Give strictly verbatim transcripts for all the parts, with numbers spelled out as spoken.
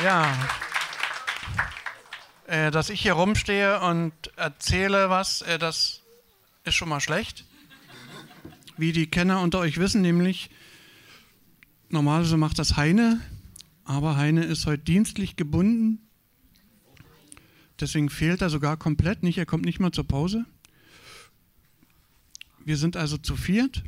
Ja, äh, dass ich hier rumstehe und erzähle was, äh, das ist schon mal schlecht. Wie die Kenner unter euch wissen, nämlich normalerweise macht das Heine, aber Heine ist heute dienstlich gebunden. Deswegen fehlt er sogar komplett nicht, er kommt nicht mal zur Pause. Wir sind also zu viert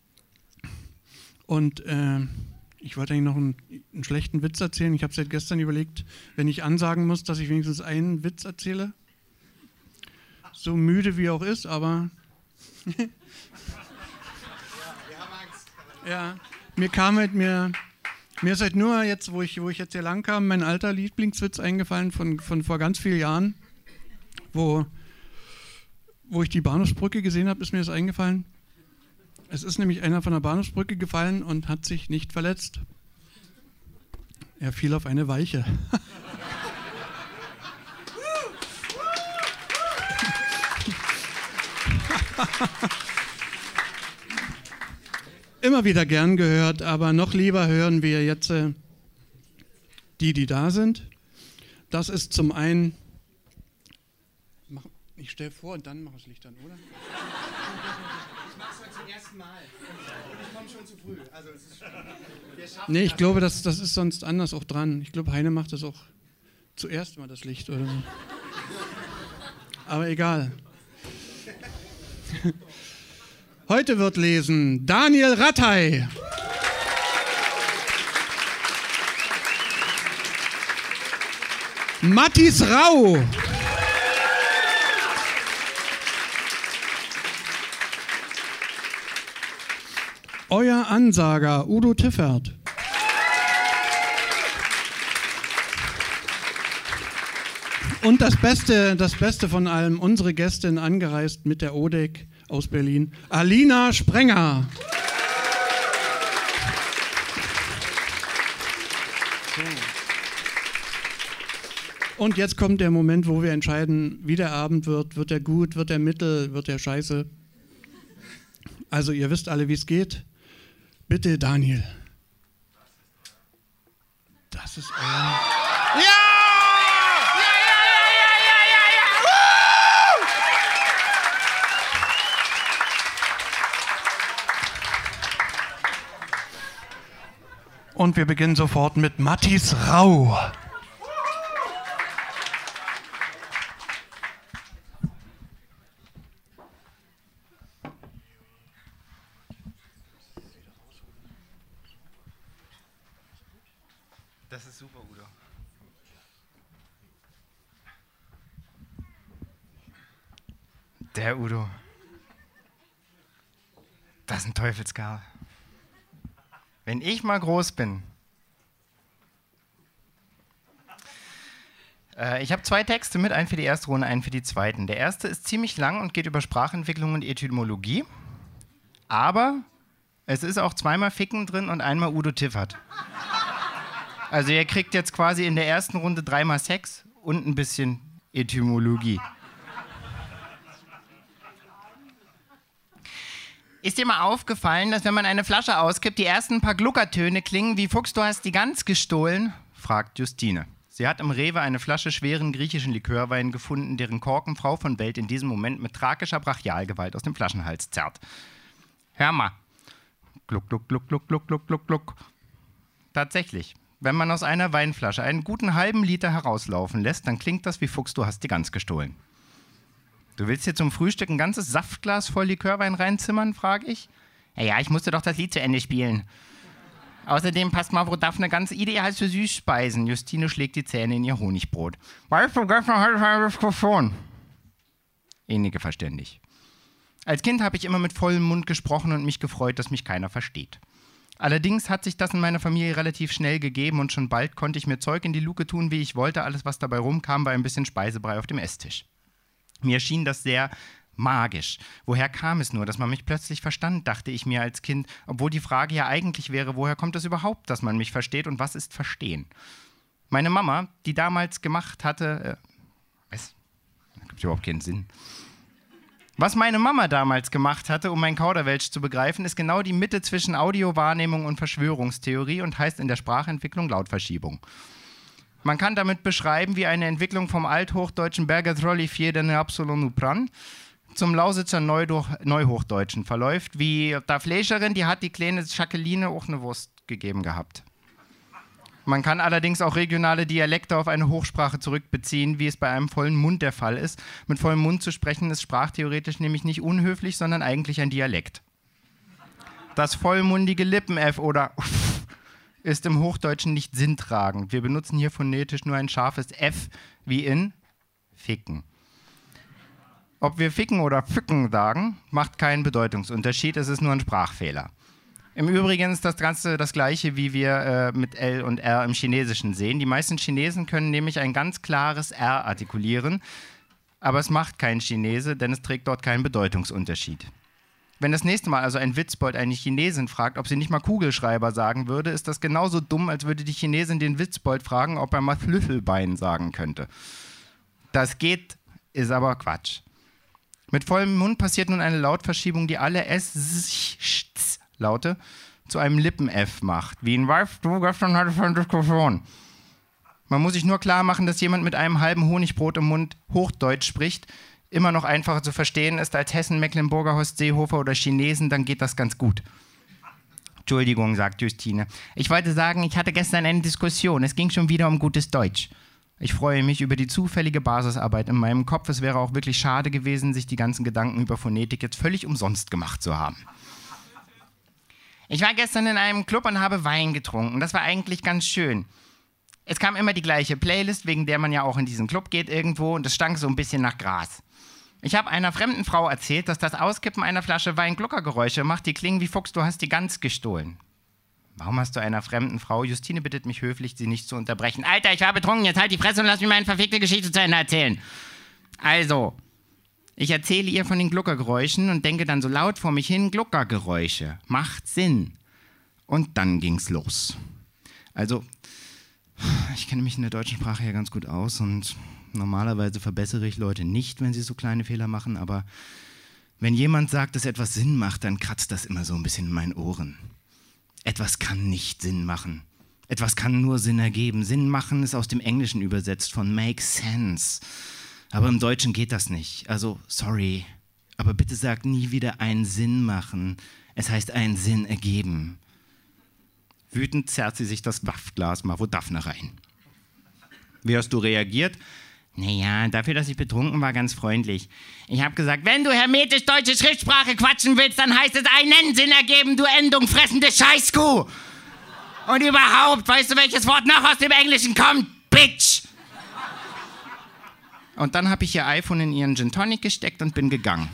und äh, ich wollte eigentlich noch einen, einen schlechten Witz erzählen. Ich habe seit gestern überlegt, wenn ich ansagen muss, dass ich wenigstens einen Witz erzähle. So müde wie auch ist, aber ja, wir haben Angst. Ja, mir kam halt mir, mir ist halt nur jetzt, wo ich, wo ich jetzt hier lang kam, mein alter Lieblingswitz eingefallen von, von vor ganz vielen Jahren, wo, wo ich die Bahnhofsbrücke gesehen habe, ist mir das eingefallen. Es ist nämlich einer von der Bahnhofsbrücke gefallen und hat sich nicht verletzt. Er fiel auf eine Weiche. Immer wieder gern gehört, aber noch lieber hören wir jetzt äh, die, die da sind. Das ist zum einen... Mach, ich stelle vor und dann mache ich das Licht an, oder? Zum ersten Mal. Und ich komme schon zu früh. Also es ist, wir schaffen nee, ich das. glaube, das, das ist sonst anders auch dran. Ich glaube, Heine macht das auch zuerst mal, das Licht oder so. Aber egal. Heute wird lesen Daniel Rattay. Mattis Rau. Euer Ansager Udo Tiffert. Und das Beste, das Beste von allem, unsere Gästin angereist mit der O D E C aus Berlin, Alina Sprenger. Und jetzt kommt der Moment, wo wir entscheiden, wie der Abend wird. Wird er gut, wird er mittel, wird er scheiße? Also ihr wisst alle, wie es geht. Bitte, Daniel. Das ist euer... Ja! Ja, ja, ja, ja, ja, ja! Woo! Und wir beginnen sofort mit Mattis Rau. Das ist super, Udo. Der Udo. Das ist ein Teufelskerl. Wenn ich mal groß bin. Äh, ich habe zwei Texte mit, einen für die erste Runde, einen für die zweiten. Der erste ist ziemlich lang und geht über Sprachentwicklung und Etymologie. Aber es ist auch zweimal Ficken drin und einmal Udo Tiffert. Also ihr kriegt jetzt quasi in der ersten Runde dreimal Sex und ein bisschen Etymologie. Ist dir mal aufgefallen, dass wenn man eine Flasche auskippt, die ersten paar Gluckertöne klingen wie Fuchs, du hast die Gans gestohlen? Fragt Justine. Sie hat im Rewe eine Flasche schweren griechischen Likörwein gefunden, deren Korken Frau von Welt in diesem Moment mit tragischer Brachialgewalt aus dem Flaschenhals zerrt. Hör mal. Gluck, gluck, gluck, gluck, gluck, gluck, gluck, gluck. Tatsächlich. Wenn man aus einer Weinflasche einen guten halben Liter herauslaufen lässt, dann klingt das wie Fuchs, du hast die Gans gestohlen. Du willst dir zum Frühstück ein ganzes Saftglas voll Likörwein reinzimmern, frage ich. Ja, ja, ich musste doch das Lied zu Ende spielen. Außerdem passt Mavrodaphne ganz ideal für Süßspeisen. Justine schlägt die Zähne in ihr Honigbrot. Weißt du, gestern hatte ich eine Diskussion. Einige verständig. Als Kind habe ich immer mit vollem Mund gesprochen und mich gefreut, dass mich keiner versteht. Allerdings hat sich das in meiner Familie relativ schnell gegeben und schon bald konnte ich mir Zeug in die Luke tun, wie ich wollte. Alles, was dabei rumkam, war ein bisschen Speisebrei auf dem Esstisch. Mir schien das sehr magisch. Woher kam es nur, dass man mich plötzlich verstand, dachte ich mir als Kind, obwohl die Frage ja eigentlich wäre, woher kommt es überhaupt, dass man mich versteht und was ist Verstehen? Meine Mama, die damals gemacht hatte, äh, was? Das gibt überhaupt keinen Sinn. Was meine Mama damals gemacht hatte, um mein Kauderwelsch zu begreifen, ist genau die Mitte zwischen Audiowahrnehmung und Verschwörungstheorie und heißt in der Sprachentwicklung Lautverschiebung. Man kann damit beschreiben, wie eine Entwicklung vom althochdeutschen Bergetrolli fjeden absolut pran zum Lausitzer Neuhochdeutschen verläuft, wie der Fleischerin, die hat die kleine Jacqueline auch eine Wurst gegeben gehabt. Man kann allerdings auch regionale Dialekte auf eine Hochsprache zurückbeziehen, wie es bei einem vollen Mund der Fall ist. Mit vollem Mund zu sprechen ist sprachtheoretisch nämlich nicht unhöflich, sondern eigentlich ein Dialekt. Das vollmundige Lippen-F oder ist im Hochdeutschen nicht sinntragend. Wir benutzen hier phonetisch nur ein scharfes F wie in ficken. Ob wir ficken oder pfücken sagen, macht keinen Bedeutungsunterschied, es ist nur ein Sprachfehler. Im Übrigen ist das Ganze das Gleiche, wie wir äh, mit L und R im Chinesischen sehen. Die meisten Chinesen können nämlich ein ganz klares R artikulieren, aber es macht kein Chinese, denn es trägt dort keinen Bedeutungsunterschied. Wenn das nächste Mal also ein Witzbold eine Chinesin fragt, ob sie nicht mal Kugelschreiber sagen würde, ist das genauso dumm, als würde die Chinesin den Witzbold fragen, ob er mal Flüffelbein sagen könnte. Das geht, ist aber Quatsch. Mit vollem Mund passiert nun eine Lautverschiebung, die alle S-Laute zu einem Lippen-F macht. Wie in Weißt du, gestern hatte ich eine Diskussion. Man muss sich nur klar machen, dass jemand mit einem halben Honigbrot im Mund Hochdeutsch spricht, immer noch einfacher zu verstehen ist als Hessen, Mecklenburger, Horst Seehofer oder Chinesen, dann geht das ganz gut. Entschuldigung, sagt Justine. Ich wollte sagen, ich hatte gestern eine Diskussion. Es ging schon wieder um gutes Deutsch. Ich freue mich über die zufällige Basisarbeit in meinem Kopf. Es wäre auch wirklich schade gewesen, sich die ganzen Gedanken über Phonetik jetzt völlig umsonst gemacht zu haben. Ich war gestern in einem Club und habe Wein getrunken. Das war eigentlich ganz schön. Es kam immer die gleiche Playlist, wegen der man ja auch in diesen Club geht irgendwo, und es stank so ein bisschen nach Gras. Ich habe einer fremden Frau erzählt, dass das Auskippen einer Flasche Wein Gluckergeräusche macht, die klingen wie Fuchs, du hast die Gans gestohlen. Warum hast du einer fremden Frau? Justine bittet mich höflich, sie nicht zu unterbrechen. Alter, ich war betrunken, jetzt halt die Fresse und lass mich meine verfickte Geschichte zu Ende erzählen. Also, ich erzähle ihr von den Gluckergeräuschen und denke dann so laut vor mich hin, Gluckergeräusche, macht Sinn. Und dann ging's los. Also, ich kenne mich in der deutschen Sprache ja ganz gut aus und normalerweise verbessere ich Leute nicht, wenn sie so kleine Fehler machen, aber wenn jemand sagt, dass etwas Sinn macht, dann kratzt das immer so ein bisschen in meinen Ohren. Etwas kann nicht Sinn machen. Etwas kann nur Sinn ergeben. Sinn machen ist aus dem Englischen übersetzt von make sense. Aber im Deutschen geht das nicht. Also, sorry, aber bitte sagt nie wieder einen Sinn machen. Es heißt einen Sinn ergeben. Wütend zerrt sie sich das Waffglas Mavo-Daphne rein. Wie hast du reagiert? Naja, dafür, dass ich betrunken war, ganz freundlich. Ich habe gesagt, wenn du hermetisch deutsche Schriftsprache quatschen willst, dann heißt es einen Sinn ergeben, du Endung fressende Scheißkuh. Und überhaupt, weißt du, welches Wort noch aus dem Englischen kommt? Bitch. Und dann habe ich ihr iPhone in ihren Gin Tonic gesteckt und bin gegangen.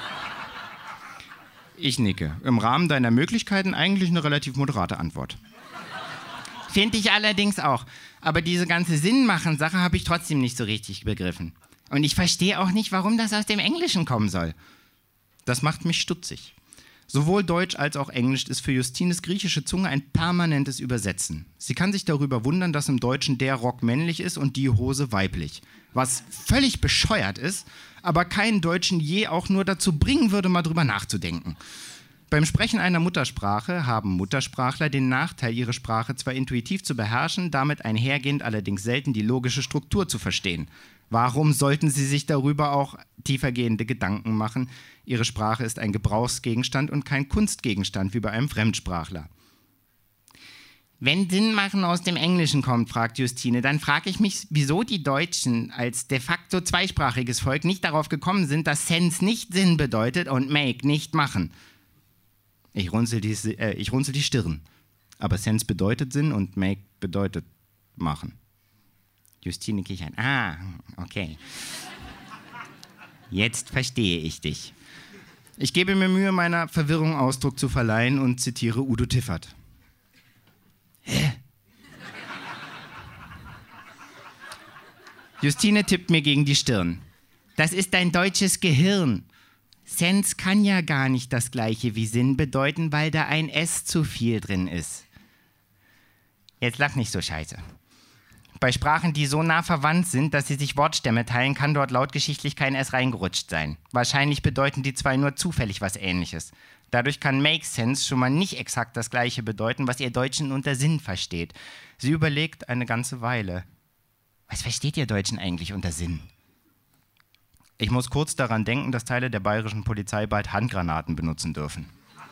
Ich nicke. Im Rahmen deiner Möglichkeiten eigentlich eine relativ moderate Antwort. Finde ich allerdings auch. Aber diese ganze Sinnmachen-Sache habe ich trotzdem nicht so richtig begriffen. Und ich verstehe auch nicht, warum das aus dem Englischen kommen soll. Das macht mich stutzig. Sowohl Deutsch als auch Englisch ist für Justines griechische Zunge ein permanentes Übersetzen. Sie kann sich darüber wundern, dass im Deutschen der Rock männlich ist und die Hose weiblich. Was völlig bescheuert ist, aber keinen Deutschen je auch nur dazu bringen würde, mal drüber nachzudenken. Beim Sprechen einer Muttersprache haben Muttersprachler den Nachteil, ihre Sprache zwar intuitiv zu beherrschen, damit einhergehend allerdings selten die logische Struktur zu verstehen. Warum sollten sie sich darüber auch tiefergehende Gedanken machen? Ihre Sprache ist ein Gebrauchsgegenstand und kein Kunstgegenstand wie bei einem Fremdsprachler. Wenn Sinnmachen aus dem Englischen kommt, fragt Justine, dann frage ich mich, wieso die Deutschen als de facto zweisprachiges Volk nicht darauf gekommen sind, dass Sense nicht Sinn bedeutet und Make nicht machen. Ich runzel die, äh, ich runzel die Stirn. Aber Sense bedeutet Sinn und Make bedeutet machen. Justine kichert. Ah, okay. Jetzt verstehe ich dich. Ich gebe mir Mühe, meiner Verwirrung Ausdruck zu verleihen und zitiere Udo Tiffert. Hä? Justine tippt mir gegen die Stirn. Das ist dein deutsches Gehirn. Sense kann ja gar nicht das gleiche wie Sinn bedeuten, weil da ein S zu viel drin ist. Jetzt lach nicht so scheiße. Bei Sprachen, die so nah verwandt sind, dass sie sich Wortstämme teilen, kann dort lautgeschichtlich kein S reingerutscht sein. Wahrscheinlich bedeuten die zwei nur zufällig was Ähnliches. Dadurch kann make sense schon mal nicht exakt das Gleiche bedeuten, was ihr Deutschen unter Sinn versteht. Sie überlegt eine ganze Weile. Was versteht ihr Deutschen eigentlich unter Sinn? Ich muss kurz daran denken, dass Teile der bayerischen Polizei bald Handgranaten benutzen dürfen.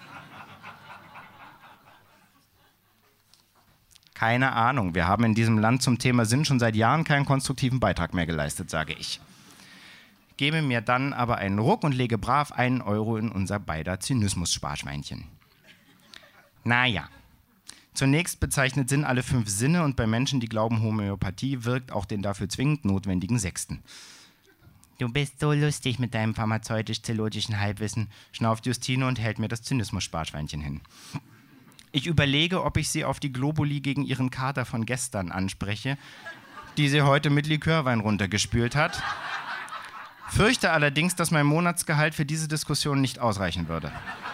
Keine Ahnung, wir haben in diesem Land zum Thema Sinn schon seit Jahren keinen konstruktiven Beitrag mehr geleistet, sage ich. Gebe mir dann aber einen Ruck und lege brav einen Euro in unser beider Zynismus-Sparschweinchen. Naja, zunächst bezeichnet Sinn alle fünf Sinne und bei Menschen, die glauben, Homöopathie wirkt auch den dafür zwingend notwendigen sechsten. Du bist so lustig mit deinem pharmazeutisch-zelotischen Halbwissen, schnauft Justine und hält mir das Zynismus-Sparschweinchen hin. Ich überlege, ob ich sie auf die Globuli gegen ihren Kater von gestern anspreche, die sie heute mit Likörwein runtergespült hat. Fürchte allerdings, dass mein Monatsgehalt für diese Diskussion nicht ausreichen würde.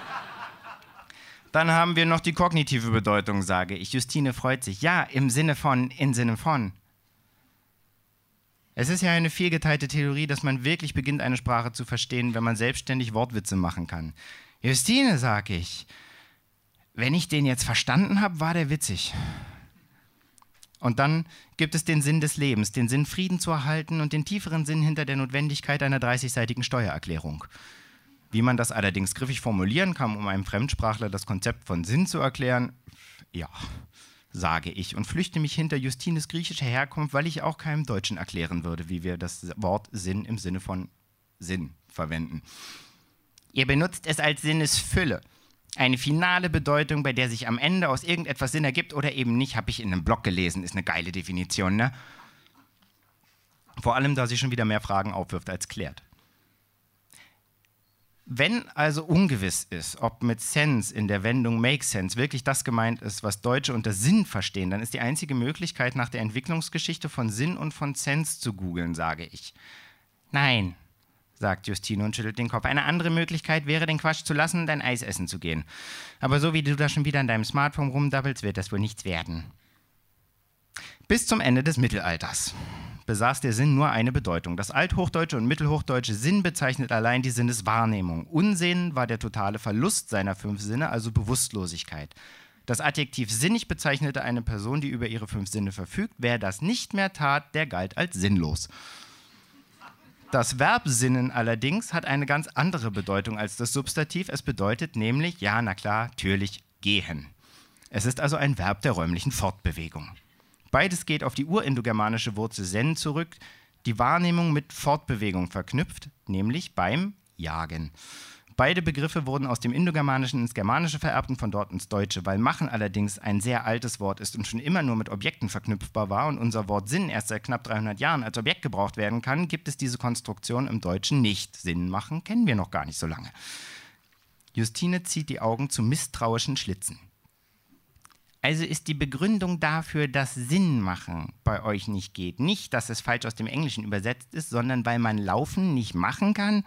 Dann haben wir noch die kognitive Bedeutung, sage ich. Justine freut sich. Ja, im Sinne von, im Sinne von. Es ist ja eine vielgeteilte Theorie, dass man wirklich beginnt, eine Sprache zu verstehen, wenn man selbstständig Wortwitze machen kann. Justine, sag ich, wenn ich den jetzt verstanden habe, war der witzig. Und dann gibt es den Sinn des Lebens, den Sinn, Frieden zu erhalten und den tieferen Sinn hinter der Notwendigkeit einer dreißigseitigen Steuererklärung. Wie man das allerdings griffig formulieren kann, um einem Fremdsprachler das Konzept von Sinn zu erklären, ja, sage ich und flüchte mich hinter Justines griechischer Herkunft, weil ich auch keinem Deutschen erklären würde, wie wir das Wort Sinn im Sinne von Sinn verwenden. Ihr benutzt es als Sinnesfülle. Eine finale Bedeutung, bei der sich am Ende aus irgendetwas Sinn ergibt oder eben nicht, habe ich in einem Blog gelesen, ist eine geile Definition, ne? Vor allem, da sie schon wieder mehr Fragen aufwirft als klärt. Wenn also ungewiss ist, ob mit Sense in der Wendung Make Sense wirklich das gemeint ist, was Deutsche unter Sinn verstehen, dann ist die einzige Möglichkeit, nach der Entwicklungsgeschichte von Sinn und von Sense zu googeln, sage ich. Nein, sagt Justine und schüttelt den Kopf. Eine andere Möglichkeit wäre, den Quatsch zu lassen und ein Eis essen zu gehen. Aber so wie du da schon wieder an deinem Smartphone rumdabbelst, wird das wohl nichts werden. Bis zum Ende des Mittelalters besaß der Sinn nur eine Bedeutung. Das althochdeutsche und mittelhochdeutsche Sinn bezeichnet allein die Sinneswahrnehmung. Unsinn war der totale Verlust seiner fünf Sinne, also Bewusstlosigkeit. Das Adjektiv sinnig bezeichnete eine Person, die über ihre fünf Sinne verfügt. Wer das nicht mehr tat, der galt als sinnlos. Das Verb sinnen allerdings hat eine ganz andere Bedeutung als das Substantiv. Es bedeutet nämlich, ja, na klar, natürlich gehen. Es ist also ein Verb der räumlichen Fortbewegung. Beides geht auf die urindogermanische Wurzel sen zurück, die Wahrnehmung mit Fortbewegung verknüpft, nämlich beim Jagen. Beide Begriffe wurden aus dem Indogermanischen ins Germanische vererbt und von dort ins Deutsche. Weil machen allerdings ein sehr altes Wort ist und schon immer nur mit Objekten verknüpfbar war und unser Wort Sinn erst seit knapp dreihundert Jahren als Objekt gebraucht werden kann, gibt es diese Konstruktion im Deutschen nicht. Sinn machen kennen wir noch gar nicht so lange. Justine zieht die Augen zu misstrauischen Schlitzen. Also ist die Begründung dafür, dass Sinn machen bei euch nicht geht, nicht, dass es falsch aus dem Englischen übersetzt ist, sondern weil man Laufen nicht machen kann?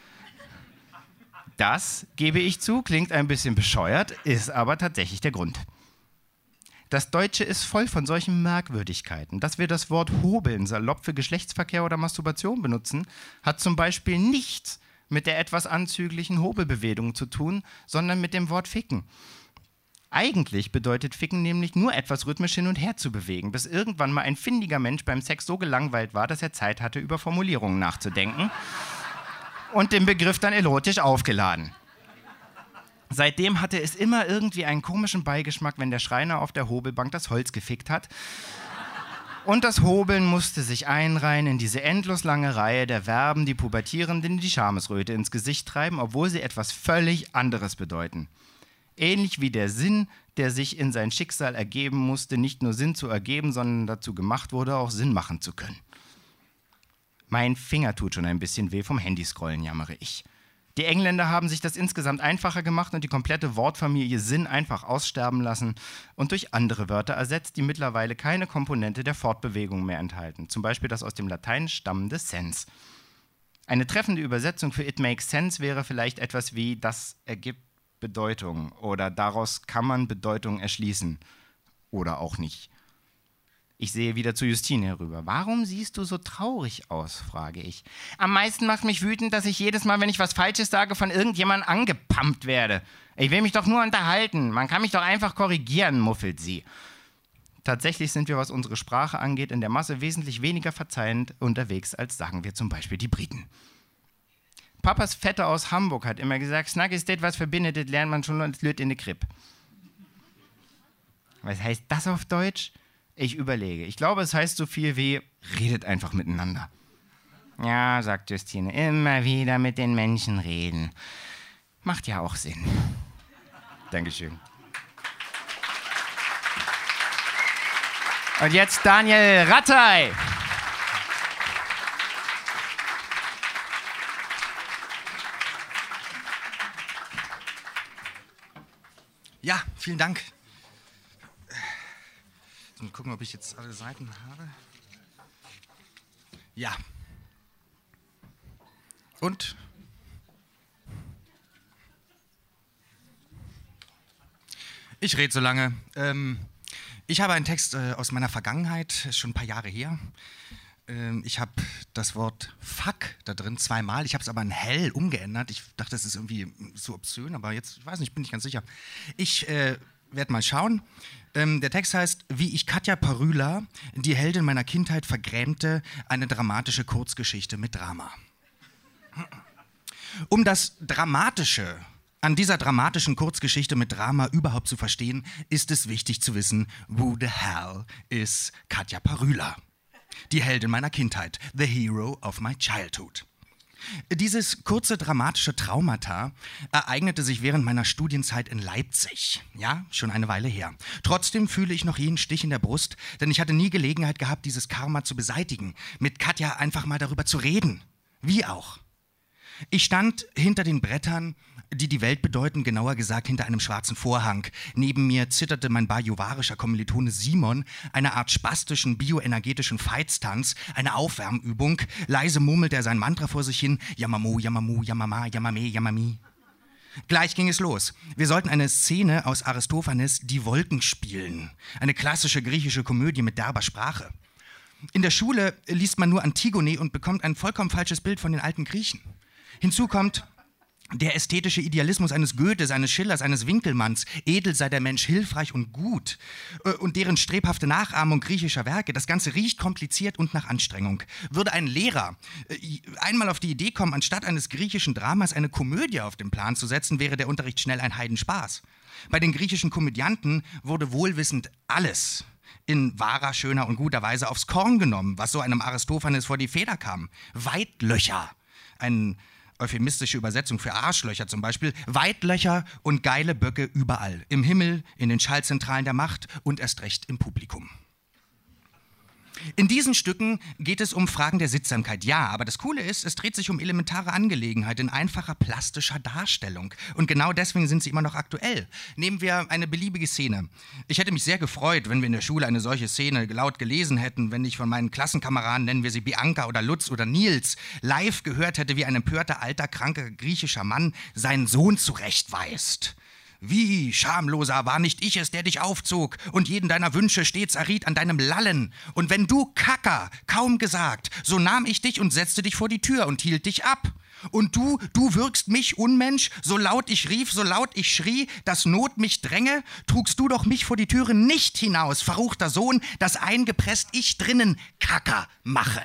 Das, gebe ich zu, klingt ein bisschen bescheuert, ist aber tatsächlich der Grund. Das Deutsche ist voll von solchen Merkwürdigkeiten. Dass wir das Wort hobeln salopp für Geschlechtsverkehr oder Masturbation benutzen, hat zum Beispiel nichts mit der etwas anzüglichen Hobelbewegung zu tun, sondern mit dem Wort ficken. Eigentlich bedeutet ficken nämlich nur etwas rhythmisch hin und her zu bewegen, bis irgendwann mal ein findiger Mensch beim Sex so gelangweilt war, dass er Zeit hatte, über Formulierungen nachzudenken. Und den Begriff dann erotisch aufgeladen. Seitdem hatte es immer irgendwie einen komischen Beigeschmack, wenn der Schreiner auf der Hobelbank das Holz gefickt hat. Und das Hobeln musste sich einreihen in diese endlos lange Reihe der Verben, die Pubertierenden die Schamesröte ins Gesicht treiben, obwohl sie etwas völlig anderes bedeuten. Ähnlich wie der Sinn, der sich in sein Schicksal ergeben musste, nicht nur Sinn zu ergeben, sondern dazu gemacht wurde, auch Sinn machen zu können. Mein Finger tut schon ein bisschen weh vom Handyscrollen, jammere ich. Die Engländer haben sich das insgesamt einfacher gemacht und die komplette Wortfamilie Sinn einfach aussterben lassen und durch andere Wörter ersetzt, die mittlerweile keine Komponente der Fortbewegung mehr enthalten. Zum Beispiel das aus dem Latein stammende Sense. Eine treffende Übersetzung für It makes sense wäre vielleicht etwas wie das ergibt Bedeutung oder daraus kann man Bedeutung erschließen oder auch nicht. Ich sehe wieder zu Justine herüber. Warum siehst du so traurig aus, frage ich. Am meisten macht mich wütend, dass ich jedes Mal, wenn ich was Falsches sage, von irgendjemandem angepumpt werde. Ich will mich doch nur unterhalten. Man kann mich doch einfach korrigieren, muffelt sie. Tatsächlich sind wir, was unsere Sprache angeht, in der Masse wesentlich weniger verzeihend unterwegs als, sagen wir zum Beispiel, die Briten. Papas Vetter aus Hamburg hat immer gesagt, Snack ist das, was verbindet, das lernt man schon und löt in der Kripp. Was heißt das auf Deutsch? Ich überlege. Ich glaube, es heißt so viel wie, redet einfach miteinander. Ja, sagt Justine, immer wieder mit den Menschen reden. Macht ja auch Sinn. Dankeschön. Und jetzt Daniel Rattay. Ja, vielen Dank. Mal gucken, ob ich jetzt alle Seiten habe. Ja. Und? Ich rede so lange. Ähm, ich habe einen Text äh, aus meiner Vergangenheit, ist schon ein paar Jahre her. Ähm, ich habe das Wort Fuck da drin zweimal. Ich habe es aber in hell umgeändert. Ich dachte, das ist irgendwie so obszön, aber jetzt, ich weiß nicht, bin ich ganz sicher. Ich äh, werde mal schauen. Ähm, der Text heißt, wie ich Katja Parüla, die Heldin meiner Kindheit, vergrämte, eine dramatische Kurzgeschichte mit Drama. Um das Dramatische an dieser dramatischen Kurzgeschichte mit Drama überhaupt zu verstehen, ist es wichtig zu wissen, who the hell is Katja Parüla? Die Heldin meiner Kindheit, the hero of my childhood. Dieses kurze dramatische Traumata ereignete sich während meiner Studienzeit in Leipzig. Ja, schon eine Weile her. Trotzdem fühle ich noch jeden Stich in der Brust, denn ich hatte nie Gelegenheit gehabt, dieses Karma zu beseitigen, mit Katja einfach mal darüber zu reden. Wie auch. Ich stand hinter den Brettern, die die Welt bedeuten, genauer gesagt hinter einem schwarzen Vorhang. Neben mir zitterte mein bajuwarischer Kommilitone Simon, eine Art spastischen, bioenergetischen Feitstanz, eine Aufwärmübung. Leise murmelte er sein Mantra vor sich hin, Yamamu, Yamamu, Yamama, Yamame, Yamami. Gleich ging es los. Wir sollten eine Szene aus Aristophanes Die Wolken spielen. Eine klassische griechische Komödie mit derber Sprache. In der Schule liest man nur Antigone und bekommt ein vollkommen falsches Bild von den alten Griechen. Hinzu kommt der ästhetische Idealismus eines Goethes, eines Schillers, eines Winkelmanns. Edel sei der Mensch, hilfreich und gut. Und deren strebhafte Nachahmung griechischer Werke. Das Ganze riecht kompliziert und nach Anstrengung. Würde ein Lehrer einmal auf die Idee kommen, anstatt eines griechischen Dramas eine Komödie auf den Plan zu setzen, wäre der Unterricht schnell ein Heidenspaß. Bei den griechischen Komödianten wurde wohlwissend alles in wahrer, schöner und guter Weise aufs Korn genommen, was so einem Aristophanes vor die Feder kam. Weitlöcher. Ein euphemistische Übersetzung für Arschlöcher zum Beispiel, Weitlöcher und geile Böcke überall. Im Himmel, in den Schallzentralen der Macht und erst recht im Publikum. In diesen Stücken geht es um Fragen der Sittsamkeit, ja, aber das Coole ist, es dreht sich um elementare Angelegenheit in einfacher plastischer Darstellung. Und genau deswegen sind sie immer noch aktuell. Nehmen wir eine beliebige Szene. Ich hätte mich sehr gefreut, wenn wir in der Schule eine solche Szene laut gelesen hätten, wenn ich von meinen Klassenkameraden, nennen wir sie Bianca oder Lutz oder Nils, live gehört hätte, wie ein empörter, alter, kranker griechischer Mann seinen Sohn zurechtweist. Wie, Schamloser, war nicht ich es, der dich aufzog und jeden deiner Wünsche stets erriet an deinem Lallen? Und wenn du, Kacker, kaum gesagt, so nahm ich dich und setzte dich vor die Tür und hielt dich ab. Und du, du wirkst mich, Unmensch, so laut ich rief, so laut ich schrie, dass Not mich dränge, trugst du doch mich vor die Türe nicht hinaus, verruchter Sohn, dass eingepresst ich drinnen Kacker mache.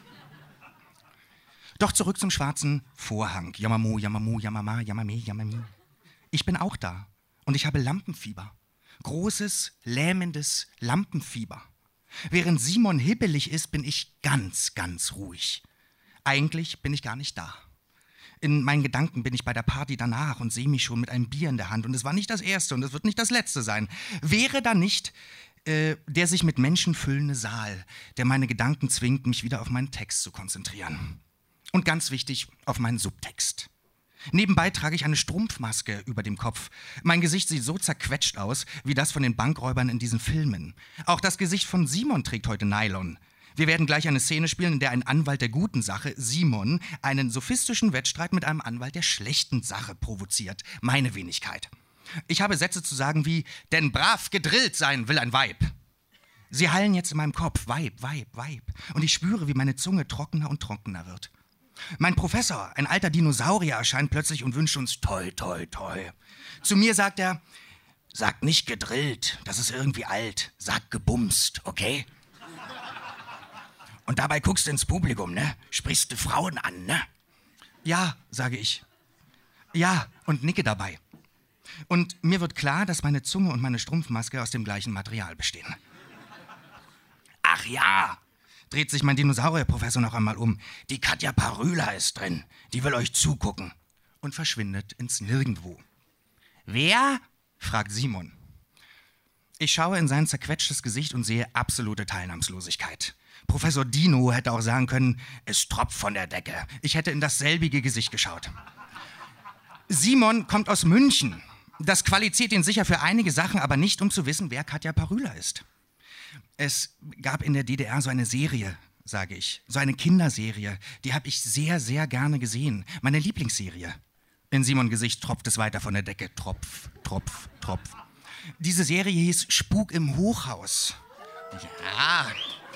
Doch zurück zum schwarzen Vorhang. Yamamu, Yamamu, Yamama, Yamame, Yamami. Ich bin auch da und ich habe Lampenfieber. Großes, lähmendes Lampenfieber. Während Simon hibbelig ist, bin ich ganz, ganz ruhig. Eigentlich bin ich gar nicht da. In meinen Gedanken bin ich bei der Party danach und sehe mich schon mit einem Bier in der Hand. Und es war nicht das erste und es wird nicht das letzte sein. Wäre da nicht äh, der sich mit Menschen füllende Saal, der meine Gedanken zwingt, mich wieder auf meinen Text zu konzentrieren. Und ganz wichtig, auf meinen Subtext. Nebenbei trage ich eine Strumpfmaske über dem Kopf. Mein Gesicht sieht so zerquetscht aus, wie das von den Bankräubern in diesen Filmen. Auch das Gesicht von Simon trägt heute Nylon. Wir werden gleich eine Szene spielen, in der ein Anwalt der guten Sache, Simon, einen sophistischen Wettstreit mit einem Anwalt der schlechten Sache provoziert. Meine Wenigkeit. Ich habe Sätze zu sagen wie, denn brav gedrillt sein will ein Weib. Sie hallen jetzt in meinem Kopf, Weib, Weib, Weib. Und ich spüre, wie meine Zunge trockener und trockener wird. Mein Professor, ein alter Dinosaurier, erscheint plötzlich und wünscht uns toi, toi, toi. Zu mir sagt er, Sag nicht gedrillt, das ist irgendwie alt. Sag gebumst, okay? Und dabei guckst du ins Publikum, ne? Sprichst du Frauen an, ne? Ja, sage ich. Ja, und nicke dabei. Und mir wird klar, dass meine Zunge und meine Strumpfmaske aus dem gleichen Material bestehen. Ach ja, dreht sich mein Dinosaurierprofessor noch einmal um. Die Katja Parüla ist drin. Die will euch zugucken. Und verschwindet ins Nirgendwo. Wer? Fragt Simon. Ich schaue in sein zerquetschtes Gesicht und sehe absolute Teilnahmslosigkeit. Professor Dino hätte auch sagen können, es tropft von der Decke. Ich hätte in dasselbige Gesicht geschaut. Simon kommt aus München. Das qualifiziert ihn sicher für einige Sachen, aber nicht, um zu wissen, wer Katja Parüla ist. Es gab in der D D R so eine Serie, sage ich, so eine Kinderserie, die habe ich sehr, sehr gerne gesehen. Meine Lieblingsserie. In Simons Gesicht tropft es weiter von der Decke. Tropf, Tropf, Tropf. Diese Serie hieß Spuk im Hochhaus. Ja.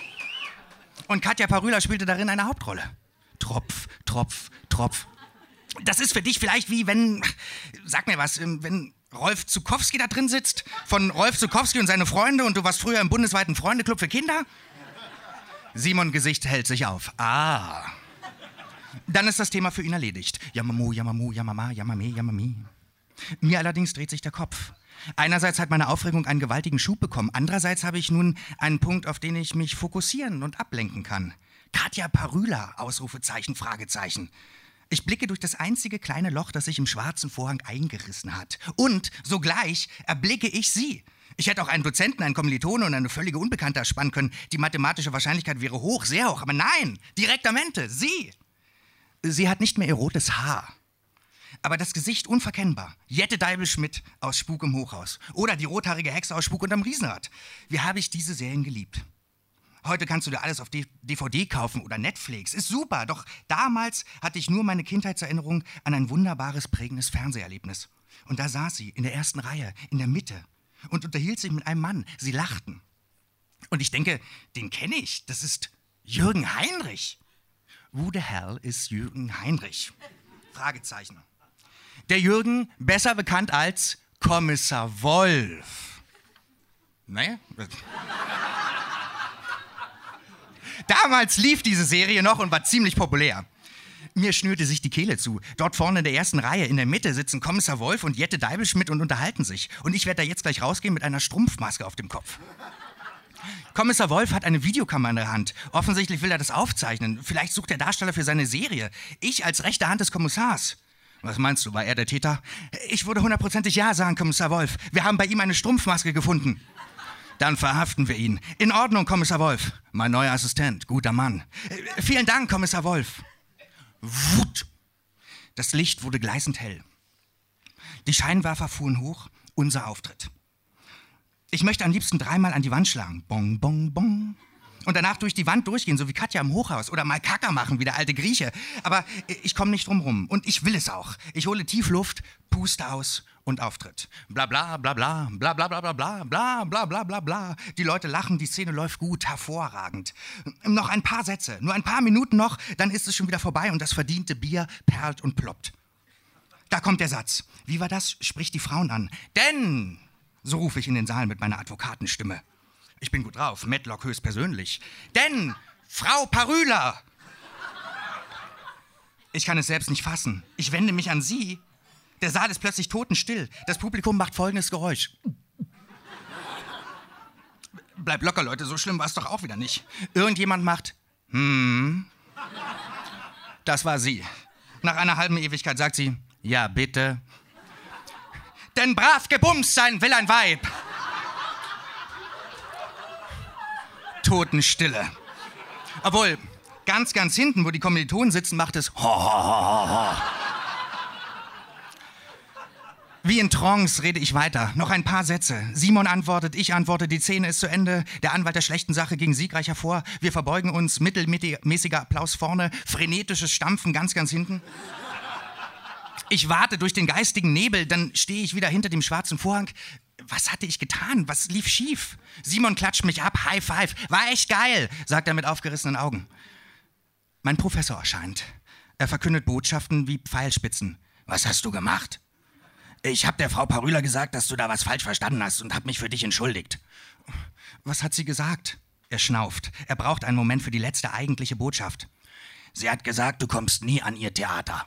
Und Katja Parüla spielte darin eine Hauptrolle. Tropf, Tropf, Tropf. Das ist für dich vielleicht wie wenn, sag mir was, wenn Rolf Zukowski da drin sitzt, von Rolf Zukowski und seine Freunde und du warst früher im bundesweiten Freundeclub für Kinder? Simons Gesicht hält sich auf. Ah. Dann ist das Thema für ihn erledigt. Yamamu, Yamamu, Yamama, Yamame, Yamami. Mir allerdings dreht sich der Kopf. Einerseits hat meine Aufregung einen gewaltigen Schub bekommen. Andererseits habe ich nun einen Punkt, auf den ich mich fokussieren und ablenken kann. Katja Parüla, Ausrufezeichen, Fragezeichen. Ich blicke durch das einzige kleine Loch, das sich im schwarzen Vorhang eingerissen hat. Und sogleich erblicke ich sie. Ich hätte auch einen Dozenten, einen Kommilitonen und eine völlige Unbekannte erspannen können. Die mathematische Wahrscheinlichkeit wäre hoch, sehr hoch. Aber nein, direktamente, sie. Sie hat nicht mehr ihr rotes Haar. Aber das Gesicht unverkennbar. Jette Deibel-Schmidt aus Spuk im Hochhaus. Oder die rothaarige Hexe aus Spuk unterm Riesenrad. Wie habe ich diese Serien geliebt? Heute kannst du dir alles auf D V D kaufen oder Netflix. Ist super, doch damals hatte ich nur meine Kindheitserinnerung an ein wunderbares, prägendes Fernseherlebnis. Und da saß sie in der ersten Reihe, in der Mitte und unterhielt sich mit einem Mann. Sie lachten. Und ich denke, den kenne ich. Das ist Jürgen Heinrich. Who the hell ist Jürgen Heinrich? Fragezeichen. Der Jürgen, besser bekannt als Kommissar Wolf. Ne? Damals lief diese Serie noch und war ziemlich populär. Mir schnürte sich die Kehle zu. Dort vorne in der ersten Reihe, in der Mitte, sitzen Kommissar Wolf und Jette Deibel-Schmidt und unterhalten sich. Und ich werde da jetzt gleich rausgehen mit einer Strumpfmaske auf dem Kopf. Kommissar Wolf hat eine Videokamera in der Hand. Offensichtlich will er das aufzeichnen. Vielleicht sucht der Darsteller für seine Serie. Ich als rechte Hand des Kommissars. Was meinst du, war er der Täter? Ich würde hundertprozentig ja sagen, Kommissar Wolf. Wir haben bei ihm eine Strumpfmaske gefunden. Dann verhaften wir ihn. In Ordnung, Kommissar Wolf. Mein neuer Assistent, guter Mann. Äh, vielen Dank, Kommissar Wolf. Wut. Das Licht wurde gleißend hell. Die Scheinwerfer fuhren hoch. Unser Auftritt. Ich möchte am liebsten dreimal an die Wand schlagen. Bong, bong, bong. Und danach durch die Wand durchgehen, so wie Katja im Hochhaus. Oder mal Kacker machen, wie der alte Grieche. Aber ich komme nicht drum rum. Und ich will es auch. Ich hole tief Luft, puste aus und Auftritt. Bla bla bla bla, bla bla bla bla bla, bla bla bla bla bla. Die Leute lachen, die Szene läuft gut, hervorragend. Noch ein paar Sätze, nur ein paar Minuten noch, dann ist es schon wieder vorbei und das verdiente Bier perlt und ploppt. Da kommt der Satz. Wie war das? Spricht die Frauen an. Denn, so rufe ich in den Saal mit meiner Advokatenstimme. Ich bin gut drauf, Matlock höchstpersönlich. Denn, Frau Parüla! Ich kann es selbst nicht fassen. Ich wende mich an sie. Der Saal ist plötzlich totenstill. Das Publikum macht folgendes Geräusch. Bleibt locker, Leute, so schlimm war es doch auch wieder nicht. Irgendjemand macht, hm. Das war sie. Nach einer halben Ewigkeit sagt sie, ja, bitte. Denn brav gebumst sein will ein Weib. Totenstille. Obwohl, ganz, ganz hinten, wo die Kommilitonen sitzen, macht es ho, ho, ho, ho. Wie in Trance rede ich weiter. Noch ein paar Sätze. Simon antwortet, ich antworte, die Szene ist zu Ende. Der Anwalt der schlechten Sache ging siegreich hervor. Wir verbeugen uns, mittelmäßiger Applaus vorne, frenetisches Stampfen ganz, ganz hinten. Ich warte durch den geistigen Nebel, dann stehe ich wieder hinter dem schwarzen Vorhang. Was hatte ich getan? Was lief schief? Simon klatscht mich ab, High Five. War echt geil, sagt er mit aufgerissenen Augen. Mein Professor erscheint. Er verkündet Botschaften wie Pfeilspitzen. Was hast du gemacht? Ich habe der Frau Parüla gesagt, dass du da was falsch verstanden hast und habe mich für dich entschuldigt. Was hat sie gesagt? Er schnauft. Er braucht einen Moment für die letzte eigentliche Botschaft. Sie hat gesagt, du kommst nie an ihr Theater.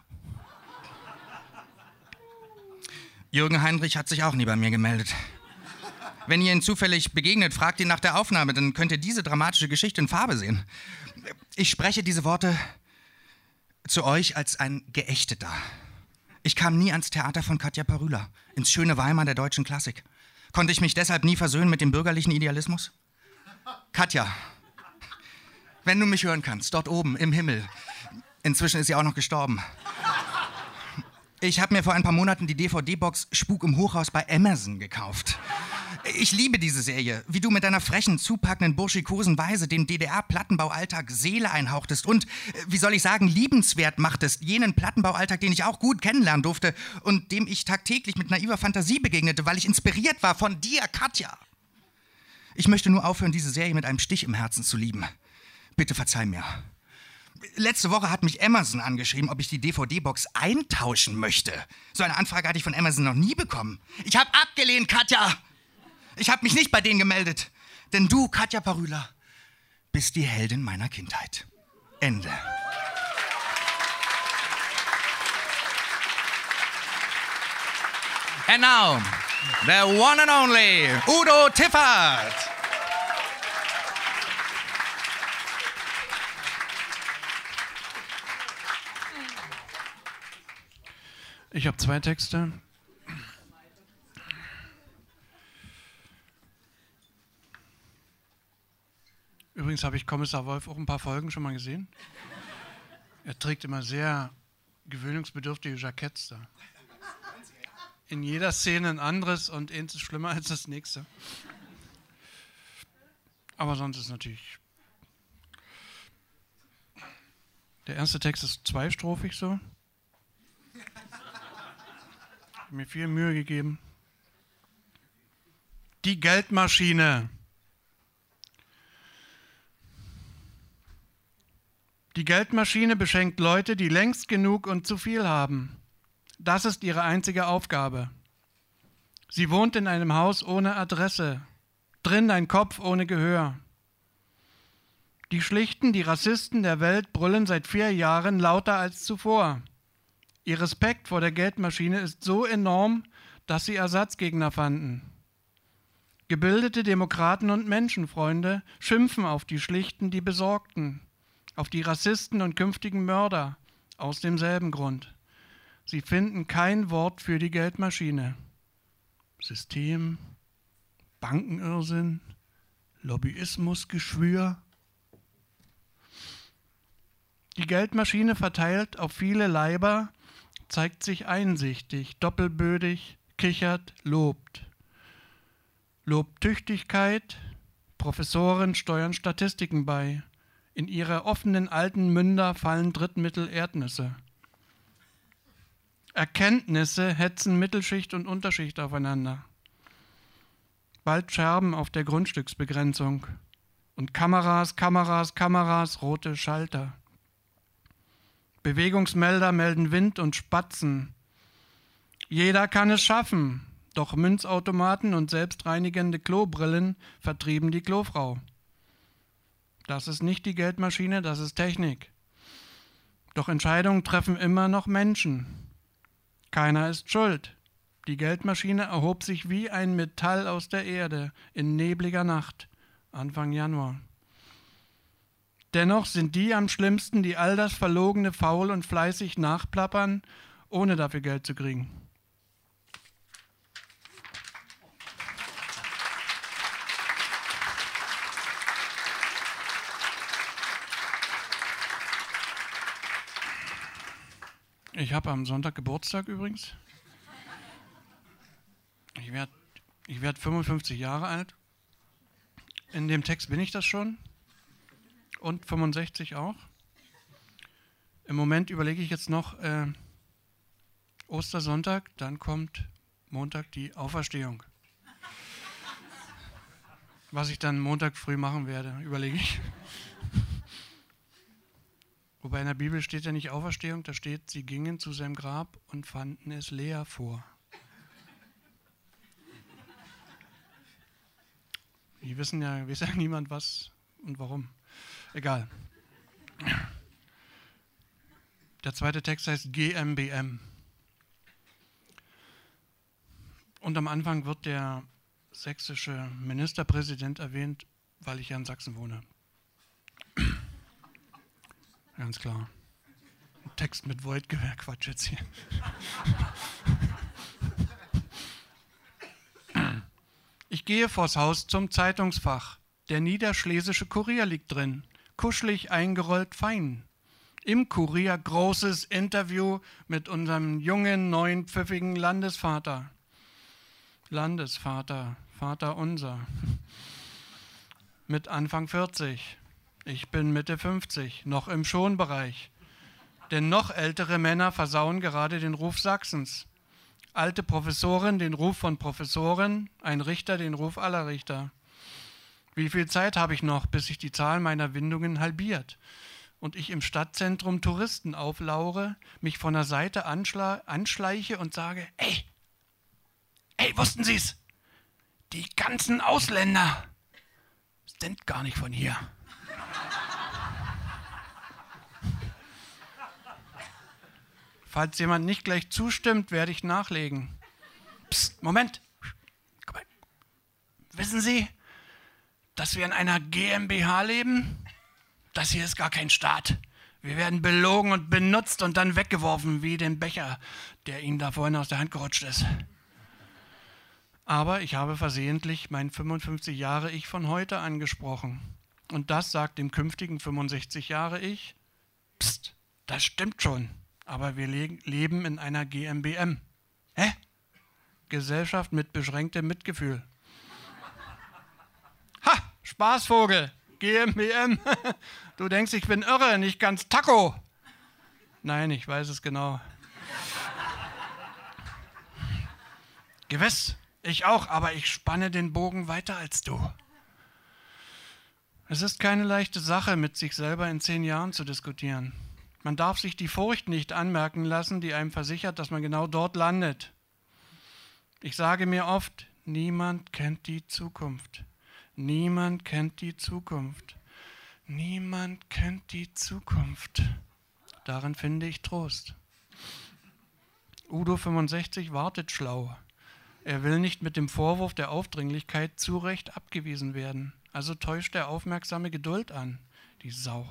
Jürgen Heinrich hat sich auch nie bei mir gemeldet. Wenn ihr ihn zufällig begegnet, fragt ihn nach der Aufnahme, dann könnt ihr diese dramatische Geschichte in Farbe sehen. Ich spreche diese Worte zu euch als ein Geächteter. Ich kam nie ans Theater von Katja Parüla, ins schöne Weimar der deutschen Klassik. Konnte ich mich deshalb nie versöhnen mit dem bürgerlichen Idealismus? Katja, wenn du mich hören kannst, dort oben im Himmel. Inzwischen ist sie auch noch gestorben. Ich habe mir vor ein paar Monaten die D V D-Box Spuk im Hochhaus bei Amazon gekauft. Ich liebe diese Serie, wie du mit deiner frechen, zupackenden, burschikosen Weise dem D D R-Plattenbaualltag Seele einhauchtest und, wie soll ich sagen, liebenswert machtest, jenen Plattenbaualltag, den ich auch gut kennenlernen durfte und dem ich tagtäglich mit naiver Fantasie begegnete, weil ich inspiriert war von dir, Katja. Ich möchte nur aufhören, diese Serie mit einem Stich im Herzen zu lieben. Bitte verzeih mir. Letzte Woche hat mich Amazon angeschrieben, ob ich die D V D-Box eintauschen möchte. So eine Anfrage hatte ich von Amazon noch nie bekommen. Ich habe abgelehnt, Katja. Ich habe mich nicht bei denen gemeldet. Denn du, Katja Parüla, bist die Heldin meiner Kindheit. Ende. And now, the one and only Udo Tiffert. Ich habe zwei Texte. Übrigens habe ich Kommissar Wolf auch ein paar Folgen schon mal gesehen. Er trägt immer sehr gewöhnungsbedürftige Jacketts da. In jeder Szene ein anderes und eins ist schlimmer als das nächste. Aber sonst ist natürlich... Der erste Text ist zweistrophig so. Mir viel Mühe gegeben. Die Geldmaschine. Die Geldmaschine beschenkt Leute, die längst genug und zu viel haben. Das ist ihre einzige Aufgabe. Sie wohnt in einem Haus ohne Adresse. Drin ein Kopf ohne Gehör. Die Schlichten, die Rassisten der Welt brüllen seit vier Jahren lauter als zuvor. Ihr Respekt vor der Geldmaschine ist so enorm, dass sie Ersatzgegner fanden. Gebildete Demokraten und Menschenfreunde schimpfen auf die Schlichten, die Besorgten, auf die Rassisten und künftigen Mörder aus demselben Grund. Sie finden kein Wort für die Geldmaschine. System, Bankenirrsinn, Lobbyismusgeschwür. Die Geldmaschine verteilt auf viele Leiber, zeigt sich einsichtig, doppelbödig, kichert, lobt. Lobt Tüchtigkeit, Professoren steuern Statistiken bei. In ihre offenen alten Münder fallen Drittmittel Erdnüsse. Erkenntnisse hetzen Mittelschicht und Unterschicht aufeinander. Bald Scherben auf der Grundstücksbegrenzung. Und Kameras, Kameras, Kameras, rote Schalter. Bewegungsmelder melden Wind und Spatzen. Jeder kann es schaffen, doch Münzautomaten und selbstreinigende Klobrillen vertrieben die Klofrau. Das ist nicht die Geldmaschine, das ist Technik. Doch Entscheidungen treffen immer noch Menschen. Keiner ist schuld. Die Geldmaschine erhob sich wie ein Metall aus der Erde in nebliger Nacht, Anfang Januar. Dennoch sind die am schlimmsten, die all das Verlogene faul und fleißig nachplappern, ohne dafür Geld zu kriegen. Ich habe am Sonntag Geburtstag übrigens. Ich werde ich werd fünfundfünfzig Jahre alt. In dem Text bin ich das schon. Und fünfundsechzig auch. Im Moment überlege ich jetzt noch äh, Ostersonntag, dann kommt Montag die Auferstehung. Was ich dann Montag früh machen werde, überlege ich. Wobei in der Bibel steht ja nicht Auferstehung, da steht, sie gingen zu seinem Grab und fanden es leer vor. Die wissen ja, weiß ja niemand was und warum. Egal. Der zweite Text heißt G M B M. Und am Anfang wird der sächsische Ministerpräsident erwähnt, weil ich ja in Sachsen wohne. Ganz klar. Ein Text mit Voidgewehr, Quatsch jetzt hier. Ich gehe vors Haus zum Zeitungsfach. Der Niederschlesische Kurier liegt drin. Kuschelig eingerollt fein. Im Kurier großes Interview mit unserem jungen, neuen, pfiffigen Landesvater. Landesvater, Vater unser. Mit Anfang vierzig. Ich bin Mitte fünfzig, noch im Schonbereich. Denn noch ältere Männer versauen gerade den Ruf Sachsens. Alte Professorin den Ruf von Professorin, ein Richter den Ruf aller Richter. Wie viel Zeit habe ich noch, bis sich die Zahl meiner Windungen halbiert und ich im Stadtzentrum Touristen auflaure, mich von der Seite anschla- anschleiche und sage, ey, ey, wussten Sie es? Die ganzen Ausländer sind gar nicht von hier. Falls jemand nicht gleich zustimmt, werde ich nachlegen. Psst, Moment. Komm mal. Wissen Sie, dass wir in einer GmbH leben? Das hier ist gar kein Staat. Wir werden belogen und benutzt und dann weggeworfen, wie den Becher, der Ihnen da vorhin aus der Hand gerutscht ist. Aber ich habe versehentlich mein fünfundfünfzig Jahre Ich von heute angesprochen. Und das sagt dem künftigen fünfundsechzig Jahre Ich, psst, das stimmt schon. Aber wir le- leben in einer G M B M. Hä? Gesellschaft mit beschränktem Mitgefühl. Ha! Spaßvogel! G M B M. Du denkst, ich bin irre, nicht ganz Taco. Nein, ich weiß es genau. Gewiss, ich auch, aber ich spanne den Bogen weiter als du. Es ist keine leichte Sache, mit sich selber in zehn Jahren zu diskutieren. Man darf sich die Furcht nicht anmerken lassen, die einem versichert, dass man genau dort landet. Ich sage mir oft, niemand kennt die Zukunft. Niemand kennt die Zukunft. Niemand kennt die Zukunft. Darin finde ich Trost. Udo fünfundsechzig wartet schlau. Er will nicht mit dem Vorwurf der Aufdringlichkeit zu Recht abgewiesen werden. Also täuscht er aufmerksame Geduld an, die Sau.